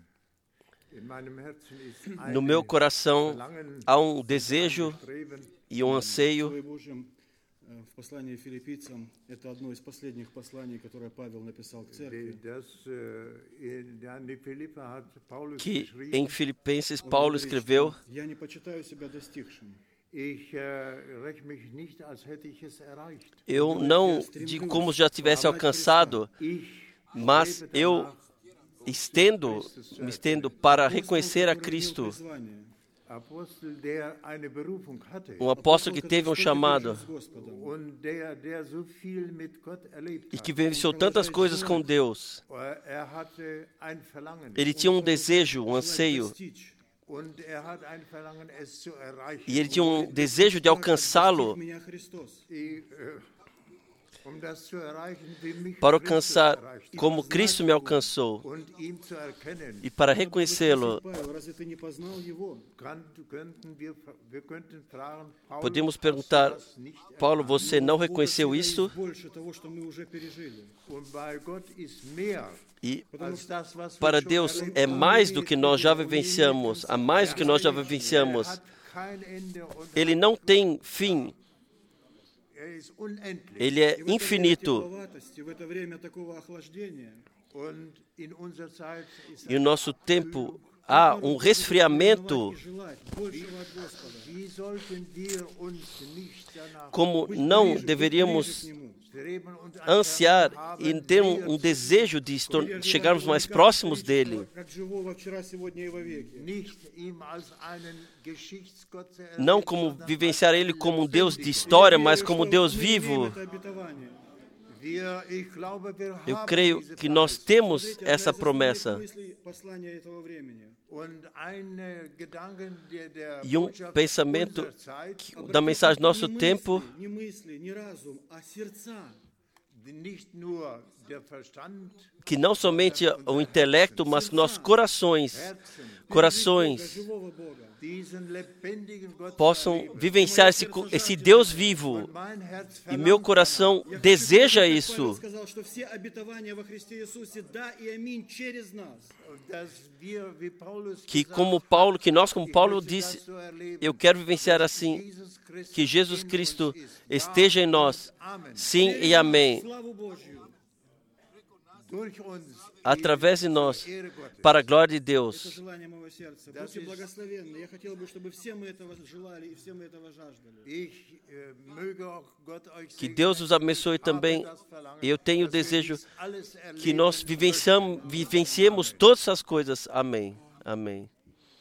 No meu coração há desejo e anseio. Слове Божьем в послании филиппийцам, это одно из последних посланий, которое Павел написал к церкви. Que em Filipenses Paulo escreveu: Я не почитаю себя достигшим. eu não digo como já tivesse alcançado, mas eu me estendo para reconhecer a Cristo, Призвание. apóstolo que teve chamado С Господом. e que vivenciou tantas coisas com Deus. Ele tinha desejo, anseio, Достичь. e ele tinha desejo de alcançá-lo, Меня Христос. para alcançar como Cristo me alcançou e para reconhecê-lo. Павел, разве ты не познал Его? Podemos perguntar: Paulo, você não reconheceu isso? Больше того, что мы уже пережили. E para Deus é mais do que nós já vivenciamos, há mais do que nós já vivenciamos. Ele não tem fim, ele é infinito. В это время такого охлаждения E no nosso tempo há resfriamento. желать большего от Господа. Como não deveríamos ansiar e ter desejo de chegarmos mais próximos dele, Как живого вчера, сегодня и вовеки. não como vivenciar ele como Deus de história, mas como Deus vivo. Это обетование. Eu creio que nós temos essa promessa. Мысли послания этого времени. E pensamento da mensagem do nosso tempo, Не мысли, не разум, а сердца. que não somente o intelecto, mas nossos corações Живого Бога. possam vivenciar esse Deus vivo. E meu coração deseja Павел isso. сказал, что все обетования во Христе Иисусе да и аминь через нас. Que como Paulo disse, eu quero vivenciar assim, que Jesus Cristo esteja em nós. Sim e amém. Славу Божью. Através de nós, para a glória de Это Deus. желание моего сердца. Будьте благословенны. Я хотел бы, чтобы все мы этого желали и все мы этого жаждали. Que Deus os abençoe também. Eu tenho o desejo que nós vivenciemos todas essas coisas. Amém. Amém.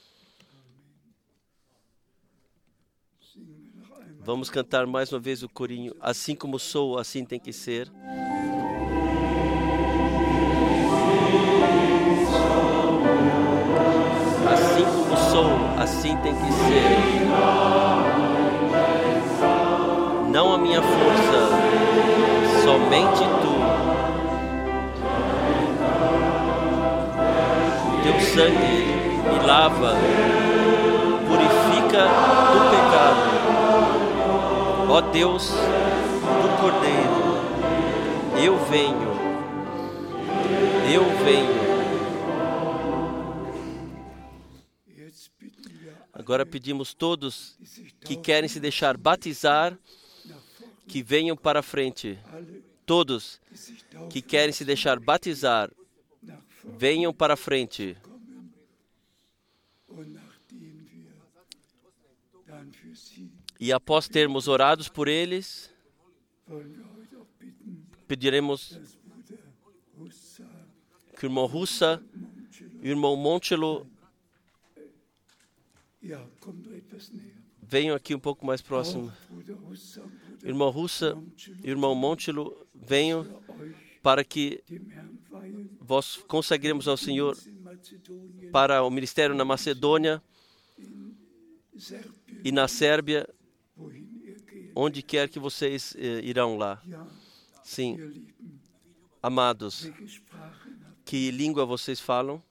Vamos cantar mais uma vez o corinho. Assim como sou, assim tem que ser. Assim como sou, assim tem que ser. Não a minha força, somente tu. Teu sangue me lava, purifica do pecado. Ó Deus do Cordeiro, eu venho. Agora pedimos todos que querem se deixar batizar, que venham para a frente. Todos que querem se deixar batizar, venham para a frente. E após termos orados por eles, pediremos que o irmão Russa e o irmão Monchelo venham aqui um pouco mais próximo. Irmão Russa e irmão Monchelo, venham para que vós consagremos ao Senhor para o ministério na Macedônia e na Sérvia, onde quer que vocês irão lá. Sim, amados, que língua vocês falam?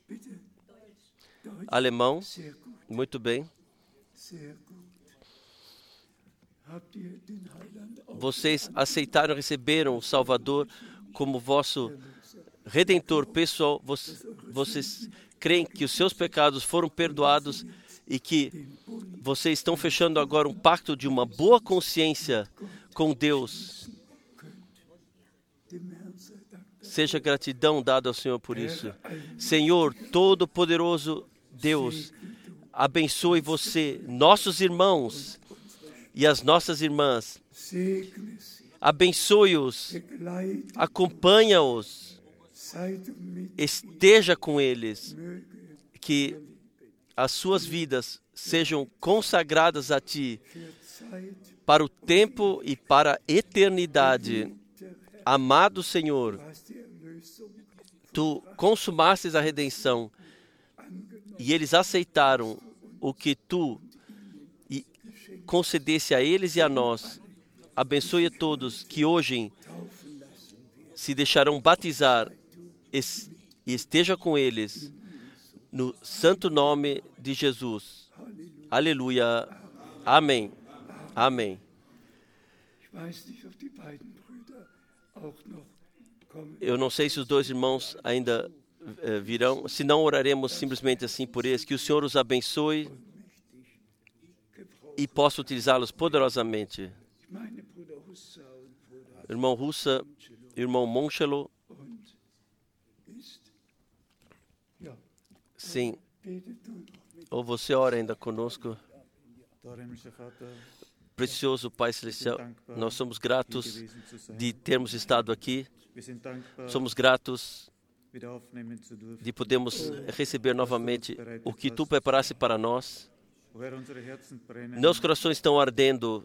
Alemão? Muito bem. Vocês aceitaram e receberam o Salvador como vosso Redentor pessoal. Vocês creem que os seus pecados foram perdoados e que vocês estão fechando agora um pacto de uma boa consciência com Deus. Seja gratidão dada ao Senhor por isso. Senhor, Todo-Poderoso Deus, abençoe você, nossos irmãos e as nossas irmãs. Abençoe-os, acompanha-os, esteja com eles, que as suas vidas sejam consagradas a Ti para o tempo e para a eternidade. Amado Senhor, Tu consumastes a redenção e eles aceitaram o que Tu concedesse a eles e a nós. Abençoe a todos que hoje se deixarão batizar e esteja com eles no santo nome de Jesus. Aleluia. Amém. Amém. Eu não sei se os dois irmãos ainda virão. Se não, oraremos simplesmente assim por eles. Que o Senhor os abençoe e possa utilizá-los poderosamente. Irmão Russa, irmão Monchelo. Sim. Ou você ora ainda conosco. Precioso Pai Celestial, nós somos gratos de termos estado aqui. Somos gratos de podermos receber novamente o que Tu preparaste para nós. Meus corações estão ardendo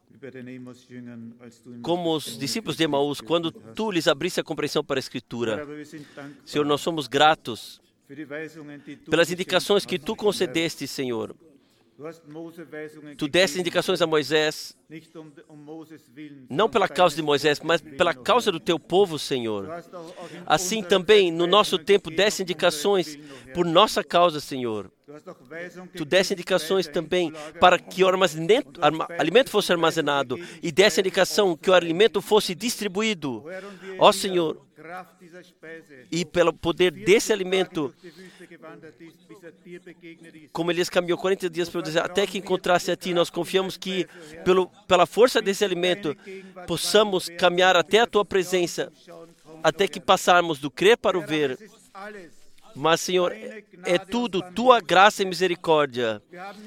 como os discípulos de Emaús, quando Tu lhes abriste a compreensão para a Escritura. Senhor, nós somos gratos pelas indicações que Tu concedeste, Senhor. Tu deste indicações a Moisés, não pela causa de Moisés, mas pela causa do Teu povo, Senhor. Assim também, no nosso tempo, deste indicações por nossa causa, Senhor. Tu deste indicações também para que o alimento fosse armazenado e desse indicação que o alimento fosse distribuído. Ó Senhor, e pelo poder desse alimento, como Elias caminhou 40 dias pelo deserto, até que encontrasse a Ti, nós confiamos que pela força desse alimento possamos caminhar até a Tua presença, até que passarmos do crer para o ver. Mas, Senhor, é tudo Tua graça e misericórdia.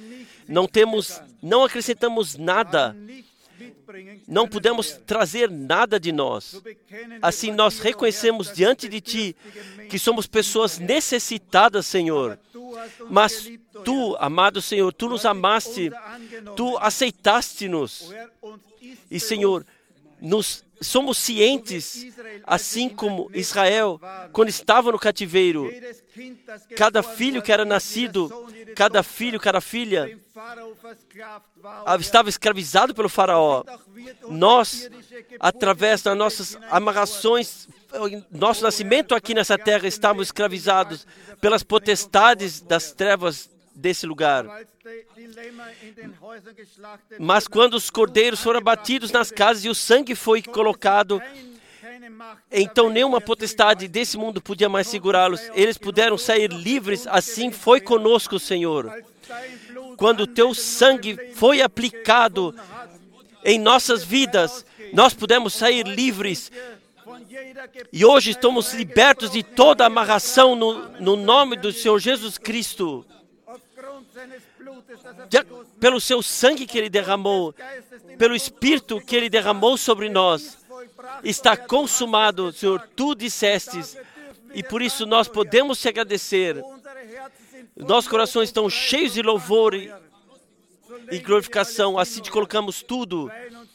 Não acrescentamos nada. Não podemos trazer nada de nós. Assim, nós reconhecemos diante de Ti que somos pessoas necessitadas, Senhor. Mas Tu, amado Senhor, Tu nos amaste, Tu aceitaste-nos. E, Senhor, somos cientes, assim como Israel, quando estava no cativeiro, cada filho que era nascido, cada filho, cada filha, estava escravizado pelo faraó. Nós, através das nossas amarrações, nosso nascimento aqui nessa terra, estamos escravizados pelas potestades das trevas desse lugar. Mas quando os cordeiros foram abatidos nas casas e o sangue foi colocado, então nenhuma potestade desse mundo podia mais segurá-los. Eles puderam sair livres. Assim foi conosco, Senhor. Quando o teu sangue foi aplicado em nossas vidas, nós pudemos sair livres. E hoje estamos libertos de toda amarração no nome do Senhor Jesus Cristo. Pelo seu sangue que Ele derramou, pelo Espírito que Ele derramou sobre nós, está consumado, Senhor, Tu dissestes, e por isso nós podemos te agradecer. Nossos corações estão cheios de louvor e glorificação, assim te colocamos tudo,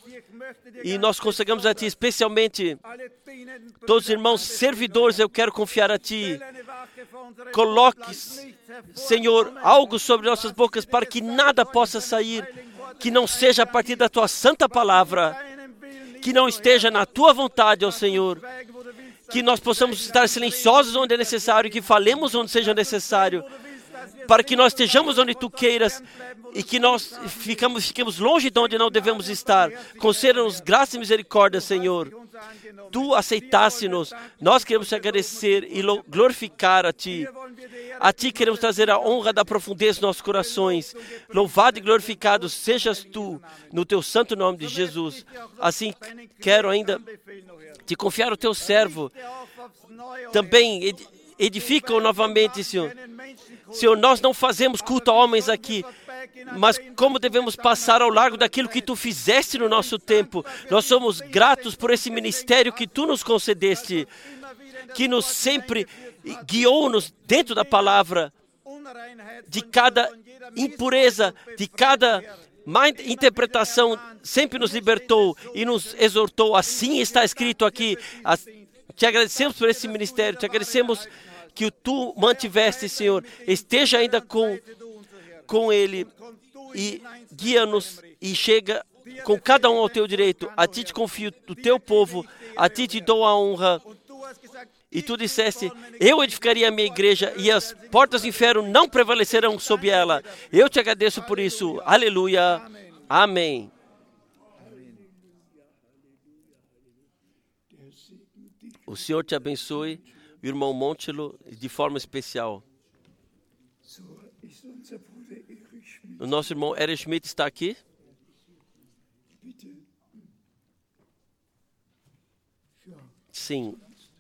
e nós consagramos a Ti, especialmente todos os irmãos servidores, eu quero confiar a Ti. Coloque, Senhor, algo sobre nossas bocas para que nada possa sair que não seja a partir da Tua santa palavra, que não esteja na Tua vontade, ó Senhor. Que nós possamos estar silenciosos onde é necessário, que falemos onde seja necessário, para que nós estejamos onde Tu queiras e que nós fiquemos longe de onde não devemos estar. Conceda-nos graça e misericórdia, Senhor. Tu aceitaste-nos, nós queremos te agradecer e glorificar a Ti. A Ti queremos trazer a honra da profundeza dos nossos corações. Louvado e glorificado sejas Tu, no Teu santo nome de Jesus. Assim, quero ainda te confiar o Teu servo. Também edifica-o novamente, Senhor. Senhor, nós não fazemos culto a homens aqui, mas como devemos passar ao largo daquilo que Tu fizeste no nosso tempo. Nós somos gratos por esse ministério que Tu nos concedeste, que nos sempre guiou-nos dentro da palavra, de cada impureza, de cada má interpretação, sempre nos libertou e nos exortou. Assim está escrito aqui. Te agradecemos por esse ministério, te agradecemos que Tu mantiveste, Senhor. Esteja ainda com ele e guia-nos e chega com cada um ao Teu direito. A Ti te confio o Teu povo, a Ti te dou a honra. E Tu disseste, eu edificaria a minha igreja e as portas do inferno não prevalecerão sobre ela. Eu te agradeço por isso. Aleluia. Amém. O Senhor te abençoe, o irmão Montelo, de forma especial. O nosso irmão Erich Schmidt está aqui. Sim.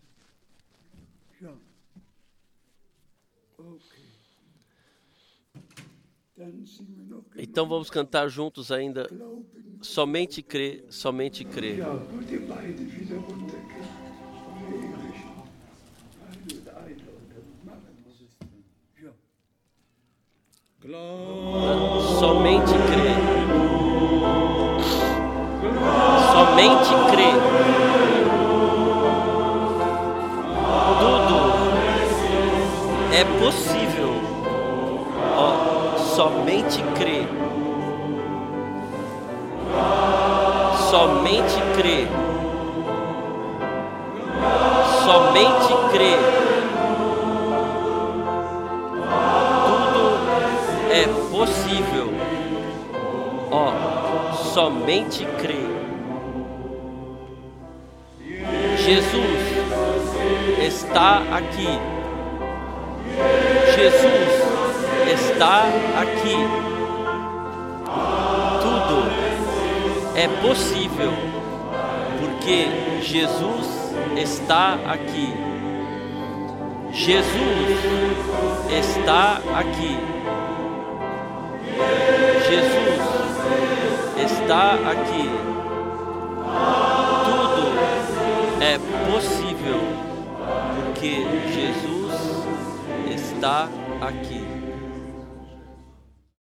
Então vamos cantar juntos ainda. Somente crê, somente crê. Somente crê. Somente crê. Tudo é possível. Somente crê. Somente crê. Somente crê. É possível. Somente crê. Jesus está aqui. Jesus está aqui. Tudo é possível, porque Jesus está aqui. Jesus está aqui. Jesus está aqui. Tudo é possível, porque Jesus está aqui.